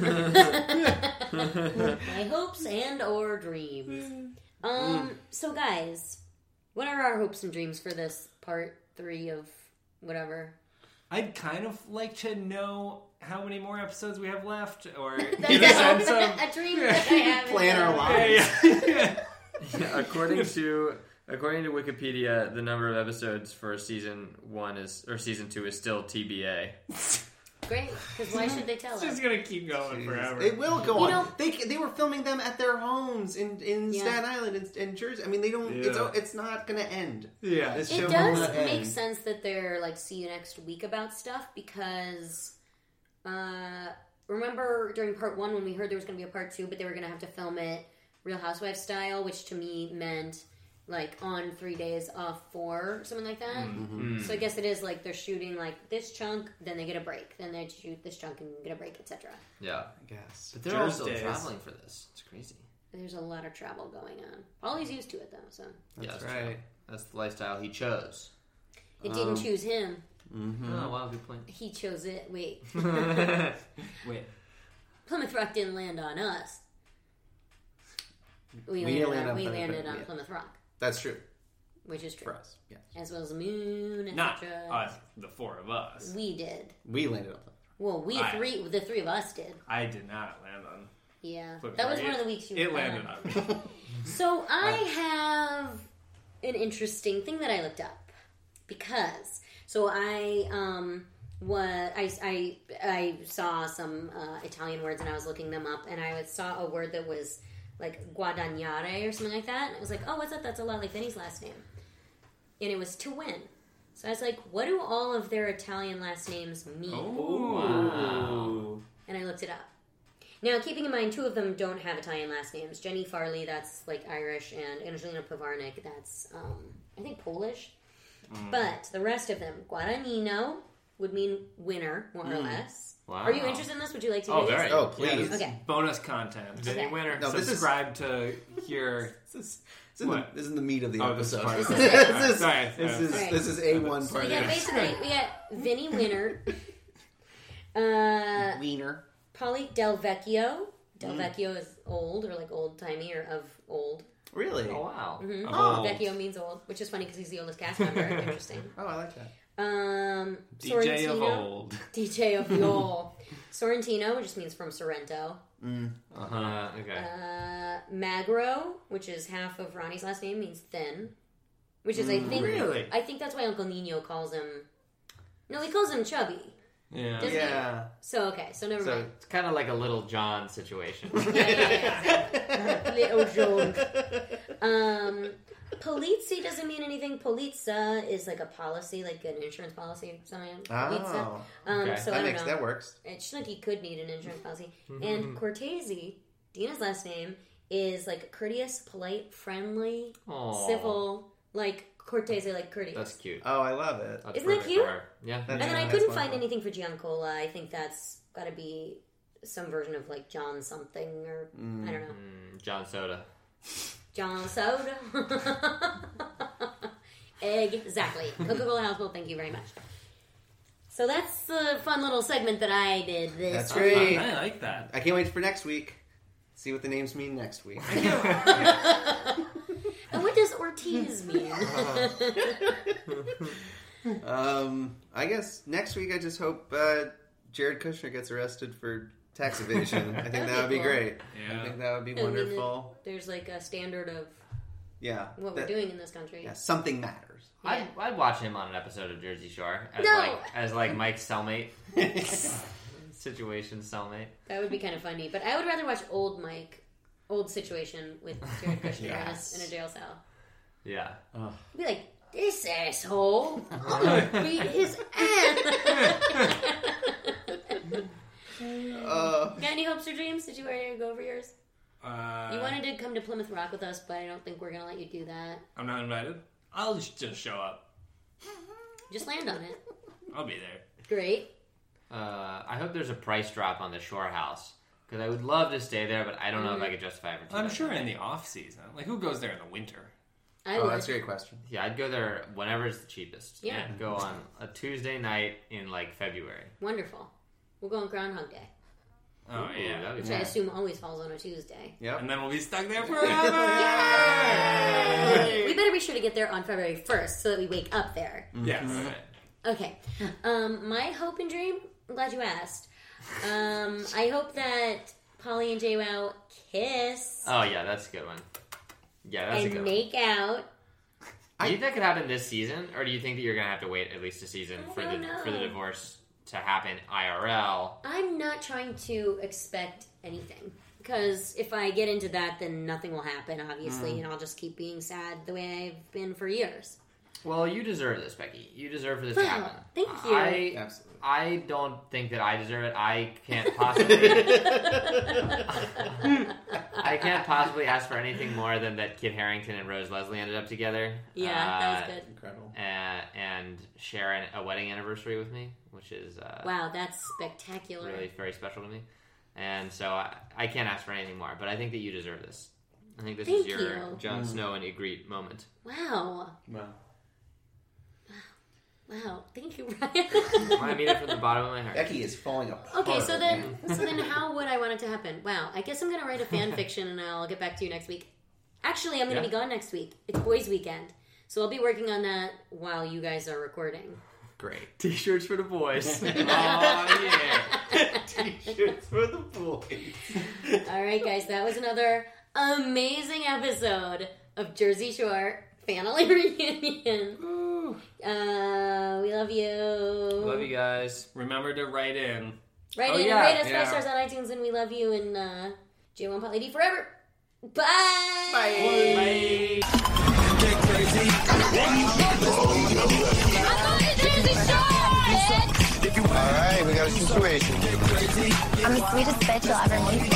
My hopes and or dreams. Um. So, guys, what are our hopes and dreams for this part three of whatever? I'd kind of like to know how many more episodes we have left, or That's in a sense a, of a dream that I have. Plan our lives. Yeah, yeah. Yeah, according to according to Wikipedia, the number of episodes for season one is or season two is still T B A. Great, because why should they tell It's us? just gonna keep going forever. It will go You on. know- they they were filming them at their homes in, in Yeah. Staten Island and, and Jersey. I mean, they don't. It's Yeah. it's not going to end. Yeah. This It show does will not make end. sense that they're like see you next week about stuff because uh, remember during part one when we heard there was going to be a part two, but they were going to have to film it Real Housewives style, which to me meant like on three days off four, something like that. Mm-hmm. So I guess it is like they're shooting like this chunk, then they get a break, then they shoot this chunk and get a break, et cetera. Yeah. I guess. But they're all still Thursdays. traveling for this. It's crazy. There's a lot of travel going on. Ollie's used to it though, so Yeah, That's that's right. true. That's the lifestyle he chose. it didn't Um, choose him. Mm-hmm. Oh, wow, good point. He chose it. Wait, Wait. Plymouth Rock didn't land on us. We, We landed, landed on, on we Plymouth- landed on yeah. Plymouth Rock, That's true which is true, for us. Yeah, as well as the moon, et Not cetera. us, the four of us. We did. we landed on. Well, we I- three, the three of us did. I did not land on. Yeah, But that was it- one of the weeks you. It were landed gone. on me. So I have an interesting thing that I looked up because so I um what I I I saw some uh, Italian words and I was looking them up and I saw a word that was like guadagnare or something like that and I was like, oh, what's that? That's a lot like Vinny's last name, and it was to win. So I was like, what do all of their Italian last names mean? Wow. And I looked it up. Now, keeping in mind, two of them don't have Italian last names. Jenny Farley, that's like Irish, and Angelina Pivarnik, that's, um, I think, Polish. But the rest of them, Guadagnino would mean winner, more or less. Wow. Are you interested in this? Would you like to Oh, hear very. this? Oh, Yeah, please. this is Okay. bonus content. Vinny Okay. winner. No, this is- Subscribe to hear. This is, this, is in the, What? this is in the meat of the Oh, this is episode. part of This it. is, Sorry, this sorry. is Right. this is a one So part we of got it. basically, we got Vinny Winner, uh, Wiener. Polly Del Vecchio. Del Vecchio is old, or like old-timey, or of old. Really? Oh, wow. Mhm. Oh. Vecchio means old, which is funny because he's the oldest cast member. Interesting. Oh, I like that. Um, D J of Sorrentino. old. D J of the old. Sorrentino, which just means from Sorrento. Uh-huh. Okay. Uh, Magro, which is half of Ronnie's last name, means thin. Which is, I think, Really? I think that's why Uncle Nino calls him. No, he calls him Chubby. Yeah. Doesn't he? Yeah. So okay, so never So mind. it's kind of like a Little John situation. Yeah, yeah, yeah. Little John. Um, Polizzi doesn't mean anything. Polizza is like a policy, like an insurance policy or something. Polizza. Oh, Um, Okay. so I that don't makes know. that works. It Schnooky could need an insurance policy. And Cortese, Dina's last name, is like courteous, polite, friendly, Aw. civil, like Cortese, like courteous. That's cute. Oh, I love it. That's Isn't that perfect cute? for her. Yeah. That's- and then I that's couldn't wonderful. find anything for Giancola. I think that's got to be some version of like John something or I don't know. Mm, John Soda. John Soda. Exactly. Coca-Cola Household, thank you very much. So that's the fun little segment that I did this That's week. great. I like that. I can't wait for next week. See what the names mean next week. And what does Ortiz mean? um, I guess next week I just hope uh, Jared Kushner gets arrested for tax evasion. I think That'd that be would be cool. great. Yeah. I think that would be I mean, wonderful. There's like a standard of Yeah. what That- we're doing in this country. Yeah, something matters. Yeah. I'd, I'd watch him on an episode of Jersey Shore as No! like as like Mike's cellmate, situation cellmate. That would be kind of funny. But I would rather watch old Mike, old situation with Jared Kushner Yes. in, a, in a jail cell. Yeah. Oh. Be like, this asshole, I'm gonna beat his ass. Uh, Got any hopes or dreams? Did you already go over yours? Uh, You wanted to come to Plymouth Rock with us, but I don't think we're gonna let you do that. I'm not invited. I'll just, just show up. Just land on it. I'll be there. Great. Uh, I hope there's a price drop on the Shore House. Because I would love to stay there, but I don't know Mm-hmm. if I could justify it for two I'm nights. sure in the off season. Like, who goes there in the winter? I Oh, would. that's a great question. Yeah, I'd go there whenever it's the cheapest. Yeah. And go on a Tuesday night in, like, February. Wonderful. We'll go on Groundhog Day, Oh, Ooh, yeah. that'd be which fun. I assume always falls on a Tuesday. Yep. And then we'll be stuck there forever! We better be sure to get there on February first so that we wake up there. Yes. Alright. Okay. Um, my hope and dream, I'm glad you asked. Um, I hope that Polly and JWoww kiss Oh, yeah, that's a good one. Yeah, that's a and good make out. one. Do you think that could happen this season? Or do you think that you're going to have to wait at least a season I for the don't know. for the divorce to happen I R L? I'm not trying to expect anything. Because if I get into that, then nothing will happen, obviously, Mm. and I'll just keep being sad the way I've been for years. Well, you deserve this, Becky. You deserve for this to Well, happen. thank you. I, Absolutely. I don't think that I deserve it. I can't possibly. I can't possibly ask for anything more than that Kit Harington and Rose Leslie ended up together. Yeah, uh, that was good. Incredible. And, and share an, a wedding anniversary with me, which is uh, Wow, that's spectacular. really very special to me. And so I, I can't ask for anything more. But I think that you deserve this. I think this Thank is your you. Jon Snow and Ygritte moment. Wow. Wow. Wow. Thank you, Ryan. I mean it from the bottom of my heart. Becky is falling apart. Okay, so then, so then, how would I want it to happen? Wow, I guess I'm gonna write a fan fiction, and I'll get back to you next week. Actually, I'm gonna Yeah. be gone next week. It's Boys Weekend, so I'll be working on that while you guys are recording. Great. T-shirts for the boys. Oh, yeah. T-shirts for the boys. All right, guys, that was another amazing episode of Jersey Shore Family Reunion. Uh, we love you. Love you guys. Remember to write in. Write Oh, in yeah, and rate us yeah. five stars on iTunes, and we love you. And uh, J one Polly D forever. Bye. Bye. Get crazy. Alright, we got a situation. I'm the sweetest bitch you'll ever meet.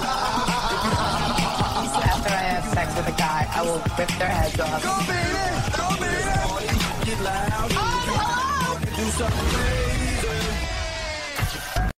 After I have sex with a guy, I will rip their heads off. Go, baby! Go, baby! Get loud. Do something crazy.